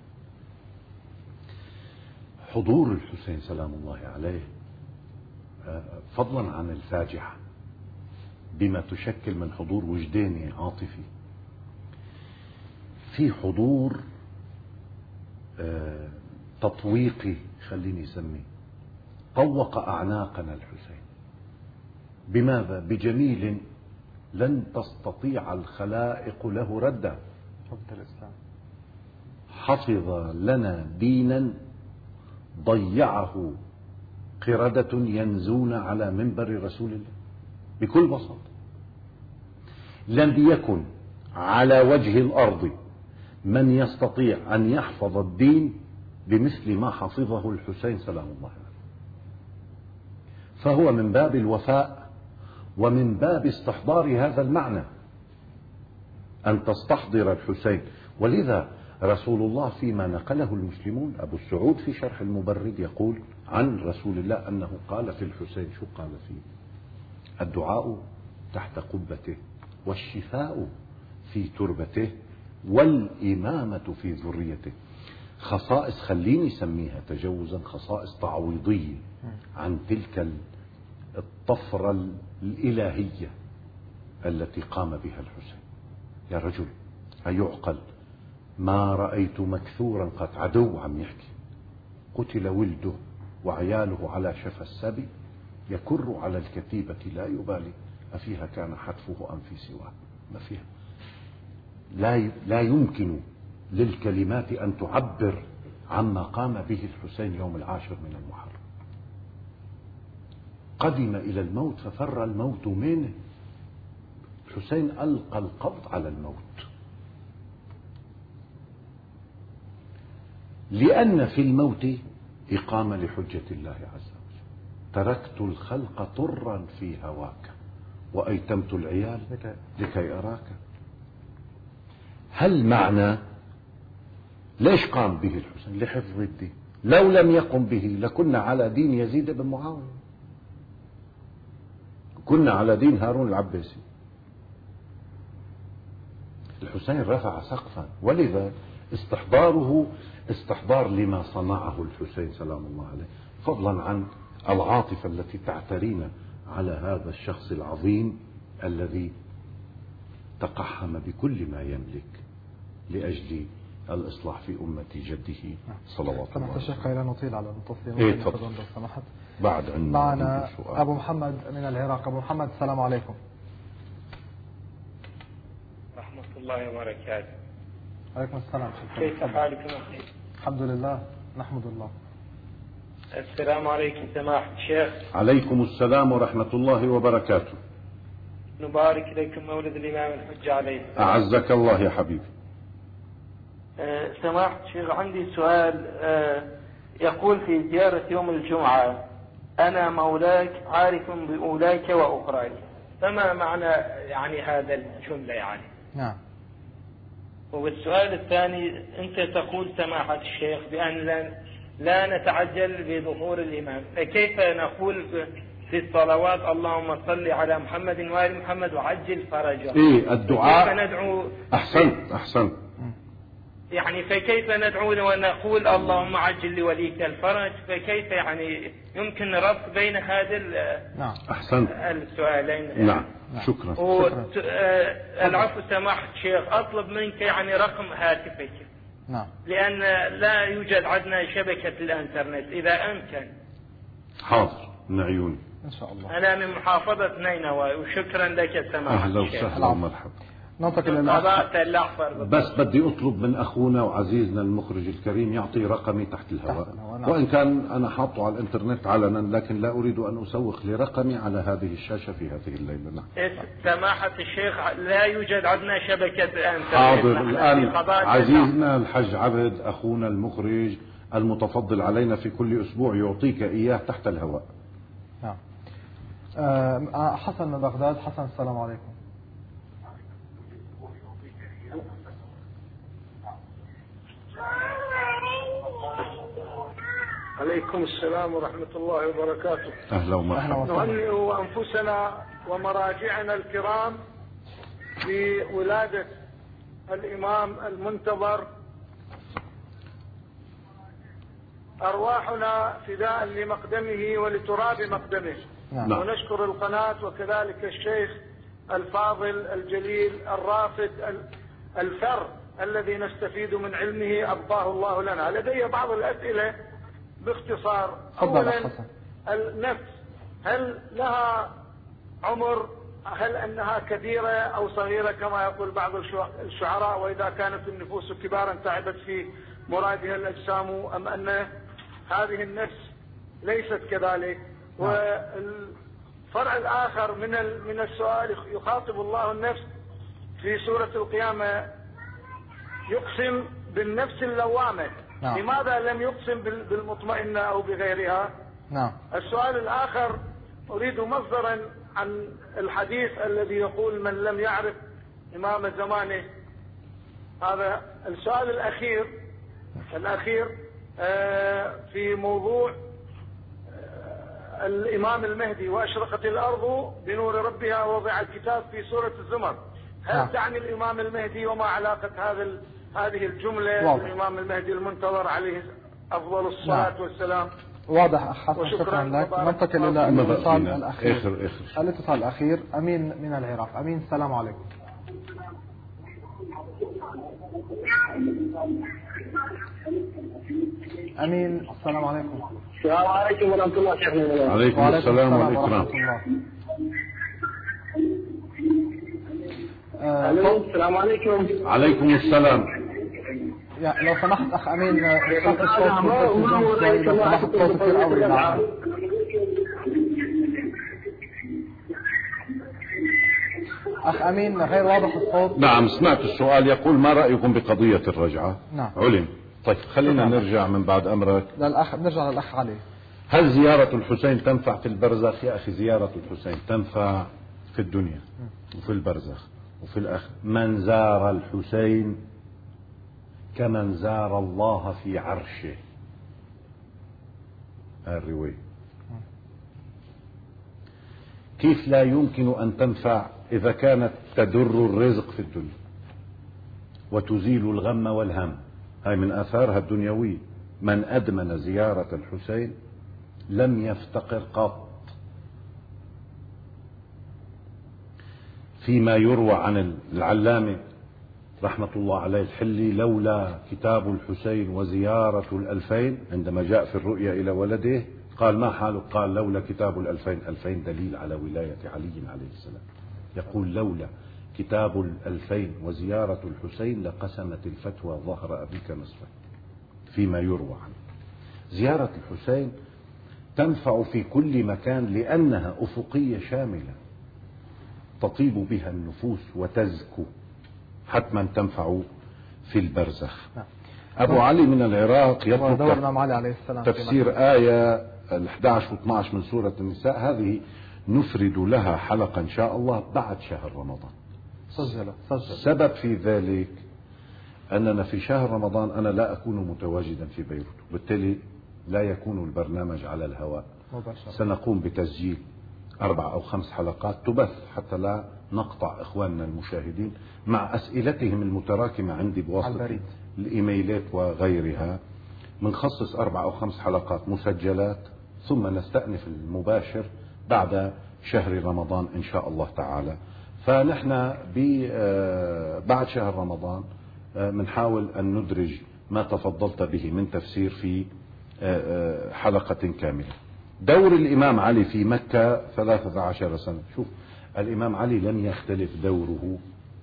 حضور الحسين سلام الله عليه فضلا عن الفاجعة بما تشكل من حضور وجداني عاطفي، في حضور تطويقي خليني اسميه، طوق أعناقنا الحسين. بماذا؟ بجميل لن تستطيع الخلائق له ردا. حفظ لنا دينا ضيعه قردة ينزون على منبر رسول الله بكل بساطة. لم يكن على وجه الأرض من يستطيع أن يحفظ الدين بمثل ما حفظه الحسين سلام الله عليه. فهو من باب الوفاء ومن باب استحضار هذا المعنى أن تستحضر الحسين. ولذا رسول الله فيما نقله المسلمون، أبو السعود في شرح المبرد يقول عن رسول الله أنه قال في الحسين، شو قال فيه؟ الدعاء تحت قبته، والشفاء في تربته، والإمامة في ذريته. خصائص خليني سميها تجوزا خصائص تعويضية عن تلك الطفرة الإلهية التي قام بها الحسين. يا رجل أيعقل؟ ما رأيت مكثورا قد عدو عم يحكي، قتل ولده وعياله على شفا السبي، يكر على الكتيبة لا يبالي، أفيها كان حتفه أم في سواه؟ ما فيها. لا لا يمكن للكلمات أن تعبر عما قام به الحسين يوم العاشر من المحرم. قدم إلى الموت ففر الموت منه. الحسين ألقى القبض على الموت، لأن في الموت إقامة لحجة الله عز وجل. تركت الخلق طرا في هواك وأيتمت العيال لكي أراك. هل معنى ليش قام به الحسين؟ لحفظ الدين. لو لم يقم به لكنا على دين يزيد بن معاوية، كنا على دين هارون العباسي. الحسين رفع سقفا، ولذا استحضاره استحضار لما صنعه الحسين سلام الله عليه، فضلا عن العاطفة التي تعترينا على هذا الشخص العظيم الذي تقحم بكل ما يملك لأجل الإصلاح في أمة جده صلوات الله عليه. الشيخ لا نطيل على المتصلين. إيه تفضل. سمحت. بعد عندنا معنا أبو محمد من العراق. أبو محمد السلام عليكم. ورحمة الله وبركاته. عليكم السلام. كيف حالكم أخي؟ الحمد لله نحمد الله. السلام عليكم سماحة الشيخ. عليكم السلام ورحمة الله وبركاته. نبارك لكم مولد الإمام الحجة عليه السلام. أعزك الله يا حبيبي. أه سماحة الشيخ، عندي سؤال. أه يقول في زيارة يوم الجمعة: أنا مولاك عارف بأولاك وأخراك. فما معنى يعني هذا الجملة يعني؟ نعم. والسؤال الثاني: أنت تقول سماحة الشيخ بأن لا نتعجل بظهور الإمام، فكيف نقول في الصلوات اللهم صل على محمد وآل محمد وعجل فرجه؟ إيه الدعاء. فكيف ندعو؟ أحسنت أحسنت. يعني فكيف ندعو ونقول اللهم عجل لوليك الفرج؟ فكيف يعني يمكن ربط بين هذه نعم أحسنت السؤالين؟ نعم شكرا. وت... آه العفو سماحة الشيخ، أطلب منك يعني رقم هاتفك. نعم. لأن لا يوجد عندنا شبكة الإنترنت إذا أمكن. حاضر من عيوني. إن شاء الله. أنا من محافظة نينوى وشكرا لك سماحة أهلا الشيخ. وسهلا ومرحبا. ننتقل إلى بس بدي أطلب من أخونا وعزيزنا المخرج الكريم يعطي رقمي تحت الهواء، وإن كان أنا حاطه على الإنترنت علنا، لكن لا أريد أن أسوق لرقمي على هذه الشاشة في هذه الليلة. نعم. سماحة الشيخ لا يوجد عندنا شبكة الآن. حاضر. الآن عزيزنا الحج عبد أخونا المخرج المتفضل علينا في كل أسبوع يعطيك إياه تحت الهواء. نعم. أه حسن من بغداد. حسن السلام عليكم. عليكم السلام ورحمة الله وبركاته. أهلا ومرحبا. نهنئ أنفسنا ومراجعنا الكرام بولادة الإمام المنتظر. أرواحنا فداء لمقدمه ولتراب مقدمه. نعم. ونشكر القناة وكذلك الشيخ الفاضل الجليل الرافد الفر الذي نستفيد من علمه أبقاه الله لنا. لدي بعض الأسئلة باختصار. أولا النفس هل لها عمر؟ هل أنها كبيرة أو صغيرة كما يقول بعض الشعراء؟ وإذا كانت النفوس كبارا تعبت في مرادها الأجسام، أم أن هذه النفس ليست كذلك؟ والفرع الآخر من من السؤال يخاطب الله النفس في سورة القيامة يقسم بالنفس اللوامة. نعم. لماذا لم يقسم بالمطمئنة أو بغيرها؟ نعم. السؤال الآخر أريد مصدرا عن الحديث الذي يقول من لم يعرف إمام زمانه. هذا السؤال الأخير الأخير في موضوع الإمام المهدي وأشرقت الأرض بنور ربها ووضع الكتاب في سورة الزمر. هل نعم. تعني الإمام المهدي؟ وما علاقة هذا هذه الجملة بالإمام المهدي المنتظر عليه أفضل الصلاة نعم. والسلام؟ واضح أخ حسن، شكرا لك. ننتقل إلى الاتصال الأخير. آخر آخر. الاتصال الأخير أمين من العراق. أمين السلام عليكم. أمين السلام عليكم. السلام عليكم ورحمة الله شيخنا. عليكم السلام والإكرام. السلام عليكم. عليكم السلام. يا لو سمحت أخ أمين الصوت التلفزيون لو سمحت الصوت كثير قوي. أخ أمين غير واضح الصوت. نعم سمعت السؤال. يقول ما رأيكم بقضية الرجعة؟ نعم. علم. طيب خلينا نرجع من بعد أمرك للأخ. نرجع للأخ علي. هل زيارة الحسين تنفع في البرزخ؟ يا أخي زيارة الحسين تنفع في الدنيا وفي البرزخ وفي الآخر. من زار الحسين كمن زار الله في عرشه. الرواية. كيف لا يمكن أن تنفع إذا كانت تدر الرزق في الدنيا وتزيل الغم والهم؟ هاي من آثارها الدنيوية. من أدمن زيارة الحسين لم يفتقر قط. فيما يروى عن العلامة رحمة الله عليه الحلي لولا كتاب الحسين وزيارة الألفين، عندما جاء في الرؤيا إلى ولده قال ما حالك؟ قال لولا كتاب الألفين. ألفين دليل على ولاية علي عليه السلام. يقول لولا كتاب الألفين وزيارة الحسين لقسمت الفتوى ظهر أبيك نصفا. فيما يروى عنه زيارة الحسين تنفع في كل مكان لأنها أفقية شاملة تطيب بها النفوس وتزكو. حتما تنفع في البرزخ. أبو علي من العراق يطلب تفسير آية الأحد عشر واثني عشر من سورة النساء. هذه نفرد لها حلقة إن شاء الله بعد شهر رمضان. سجل سجل. سبب في ذلك أننا في شهر رمضان أنا لا أكون متواجدا في بيروت، وبالتالي لا يكون البرنامج على الهواء مباشرة. سنقوم بتسجيل أربع أو خمس حلقات تبث حتى لا نقطع إخواننا المشاهدين مع أسئلتهم المتراكمة عندي بواسطة الإيميلات وغيرها. منخصص أربع أو خمس حلقات مسجلات ثم نستأنف المباشر بعد شهر رمضان إن شاء الله تعالى. فنحن بعد شهر رمضان بنحاول أن ندرج ما تفضلت به من تفسير في حلقة كاملة. دور الإمام علي في مكة ثلاثة عشر سنة. شوف، الإمام علي لم يختلف دوره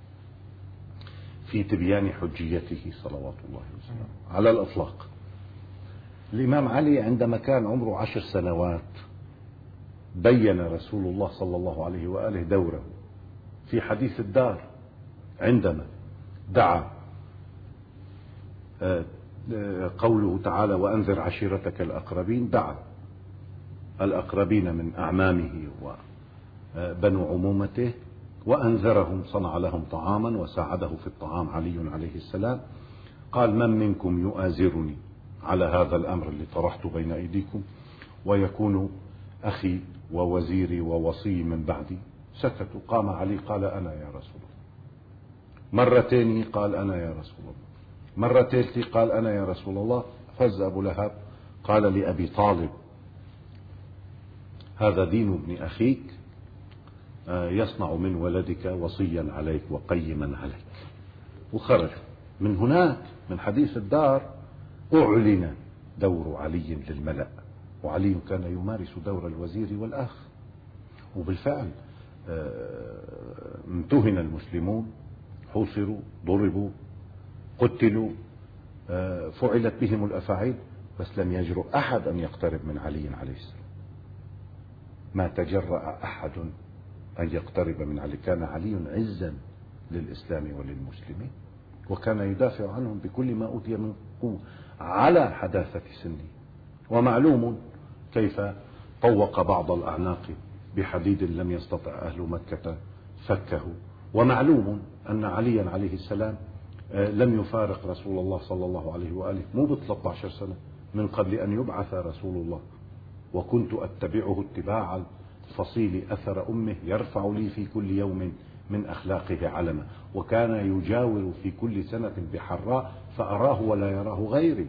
في تبيان حجيته صلوات الله وسلامه على الإطلاق. الإمام علي عندما كان عمره عشر سنوات بين رسول الله صلى الله عليه وآله دوره في حديث الدار، عندما دعا قوله تعالى وأنذر عشيرتك الأقربين، دعا الأقربين من أعمامه وبنو عمومته وأنذرهم، صنع لهم طعاما وساعده في الطعام علي عليه السلام. قال من منكم يؤازرني على هذا الأمر اللي طرحته بين أيديكم ويكون أخي ووزيري ووصي من بعدي؟ سكتوا. قام علي قال أنا يا رسول الله. مرة تانية قال أنا يا رسول الله. مرة ثالثة قال أنا يا رسول الله. فز أبو لهب قال لأبي طالب هذا دين ابن أخيك يصنع من ولدك وصيا عليك وقيما عليك. وخرج من هناك من حديث الدار. أعلن دور علي للملأ، وعلي كان يمارس دور الوزير والأخ. وبالفعل امتهن المسلمون، حوصروا، ضربوا، قتلوا، فعلت بهم الأفاعيل، بس لم يجرؤ أحد أن يقترب من علي عليه السلام. ما تجرأ أحد أن يقترب من علي. كان علي عزا للإسلام وللمسلمين، وكان يدافع عنهم بكل ما أوتي من قوة على حداثة سنه. ومعلوم كيف طوق بعض الأعناق بحديد لم يستطع أهل مكة فكه. ومعلوم أن عليا عليه السلام لم يفارق رسول الله صلى الله عليه وآله مو بثلاثة عشر سنة من قبل أن يبعث رسول الله. وكنت أتبعه اتباع الفصيل أثر أمه، يرفع لي في كل يوم من أخلاقه علما. وكان يجاور في كل سنة بحراء فأراه ولا يراه غيري.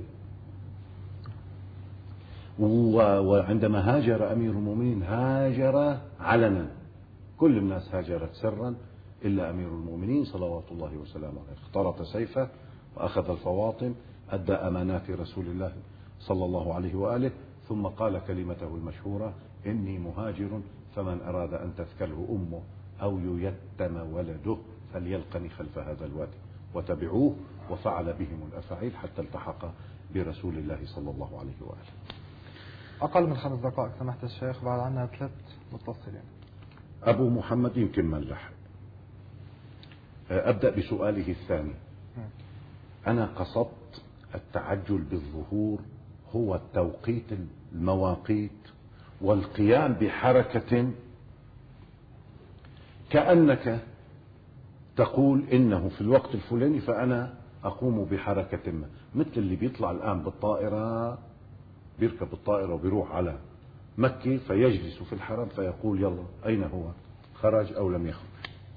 وعندما هاجر أمير المؤمنين هاجر علنا، كل الناس هاجرت سرا إلا أمير المؤمنين صلوات الله وسلامه عليه. اخترط سيفه وأخذ الفواطم، أدى أمانات رسول الله صلى الله عليه وآله، ثم قال كلمته المشهورة إني مهاجر فمن أراد أن تثكله أمه أو ييتم ولده فليلقني خلف هذا الوادي. وتبعوه وفعل بهم الأفاعيل حتى التحق برسول الله صلى الله عليه وآله. أقل من خمس دقائق سمحت الشيخ، بعد عنا ثلاث متصلين. أبو محمد يمكن ما نلحق. أبدأ بسؤاله الثاني. أنا قصدت التعجل بالظهور هو توقيت المواقيت والقيام بحركة كأنك تقول إنه في الوقت الفلاني فأنا أقوم بحركة ما، مثل اللي بيطلع الآن بالطائرة، بيركب الطائرة وبيروح على مكة فيجلس في الحرم فيقول يلا أين هو، خرج أو لم يخرج.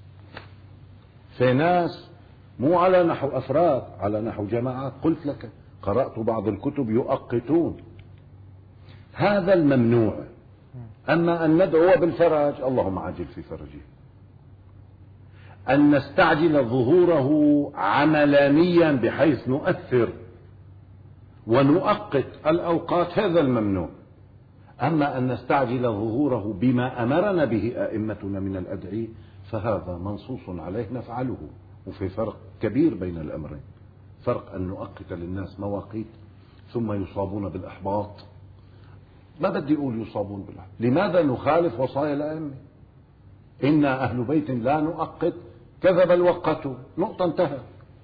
في ناس مو على نحو أفراد، على نحو جماعات. قلت لك قرأت بعض الكتب يؤقتون، هذا الممنوع. أما أن ندعو بالفرج اللهم عجل في فرجه، أن نستعجل ظهوره عملانيا بحيث نؤثر ونؤقت الأوقات، هذا الممنوع. أما أن نستعجل ظهوره بما أمرنا به أئمتنا من الأدعية فهذا منصوص عليه نفعله. وفي فرق كبير بين الأمرين، فرق أن نؤقت للناس مواقيت ثم يصابون بالإحباط. ما بدي أقول يصابون بالإحباط، لماذا نخالف وصايا الأئمة؟ إنا أهل بيت لا نؤقت كذب الوقت، نقطة انتهى.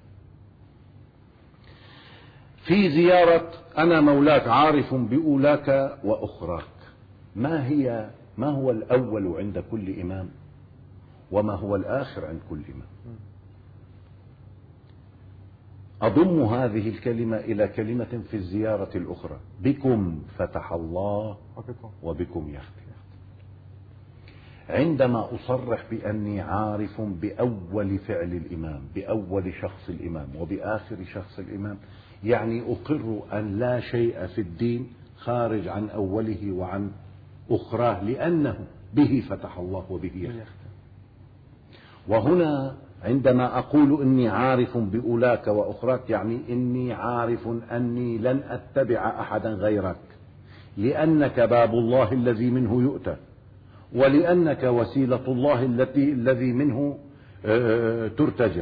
في زيارة أنا مولاك عارف بأولاك وأخراك، ما هي ما هو الأول عند كل إمام وما هو الآخر عند كل إمام؟ أضم هذه الكلمة إلى كلمة في الزيارة الأخرى، بكم فتح الله وبكم يختم. عندما أصرح بأني عارف بأول فعل الإمام، بأول شخص الإمام وبآخر شخص الإمام، يعني أقر أن لا شيء في الدين خارج عن أوله وعن أخراه، لأنه به فتح الله وبه يختم. وهنا عندما أقول إني عارف بأولاك وأخراك، يعني إني عارف أني لن أتبع أحدا غيرك، لأنك باب الله الذي منه يؤتى، ولأنك وسيلة الله التي الذي منه ترتجى.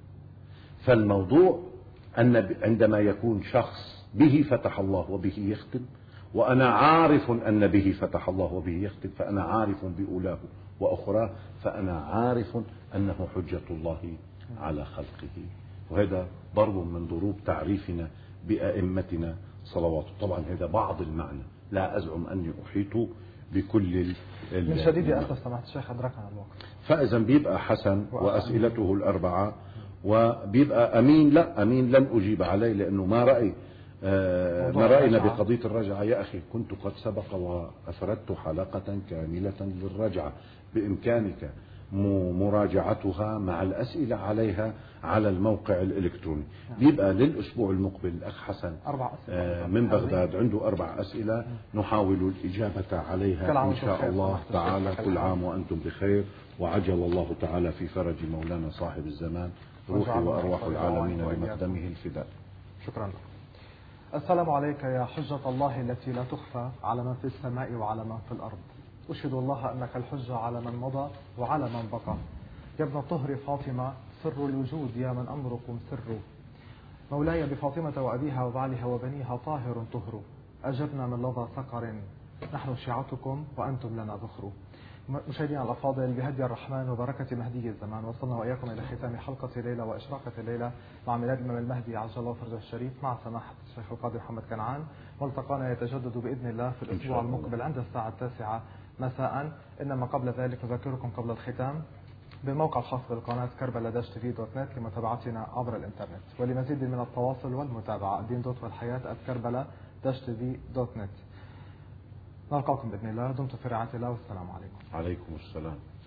فالموضوع أن عندما يكون شخص به فتح الله وبه يختم، وأنا عارف أن به فتح الله وبه يختم، فأنا عارف بأولاه وأخراه، فأنا عارف أنه حجة الله على خلقه. وهذا ضرب من ضروب تعريفنا بأئمتنا صلوات. طبعا هذا بعض المعنى، لا أزعم أني أحيط بكل من شديد أسف سمعت الشيخ أدركنا الوقت. فإذا بيبقى حسن وأسئلته الأربعة، وبيبقى أمين. لا أمين لن أجيب عليه لأنه ما رأي آه ما رأينا بقضية الرجعة. يا أخي كنت قد سبق وأفردت حلقة كاملة للرجعة، بإمكانك مراجعتها مع الأسئلة عليها على الموقع الإلكتروني. بيبقى للأسبوع المقبل الأخ حسن آه من بغداد عنده أربع أسئلة نحاول الإجابة عليها إن شاء الله تعالى. كل عام وأنتم بخير، وعجل الله تعالى في فرج مولانا صاحب الزمان، روحي وأرواح العالمين لمقدمه الفداء. شكرا لك. السلام عليك يا حجة الله التي لا تخفى على من في السماء وعلى من في الأرض. أشهد الله أنك الحجة على من مضى وعلى من بقى. يا ابن الطهر فاطمة سر الوجود يا من أمركم سر. مولاي بفاطمة وأبيها وبعلها وبنيها طاهر طهر. أجبنا من لظى سقر نحن شيعتكم وأنتم لنا ذخر. مشاهدينا الأفاضل، بهدي الرحمن وبركة مهدي الزمان وصلنا وإياكم إلى ختام حلقة الليلة وإشراقة الليلة مع ميلاد الإمام المهدي عجل الله فرجه الشريف مع سماحة الشيخ القاضي محمد كنعان. ملتقانا يتجدد بإذن الله في الأسبوع المقبل عند الساعة التاسعة مساء. إنما قبل ذلك نذكركم قبل الختام بالموقع الخاص بالقناة كربلاء داش تي في دوت نت لمتابعتنا عبر الإنترنت، ولمزيد من التواصل والمتابعة الدين دوت والحياة كربلاء داش تي في دوت نت. نلقاكم بإذن الله. دمتم في رعاية الله والسلام عليكم. عليكم السلام.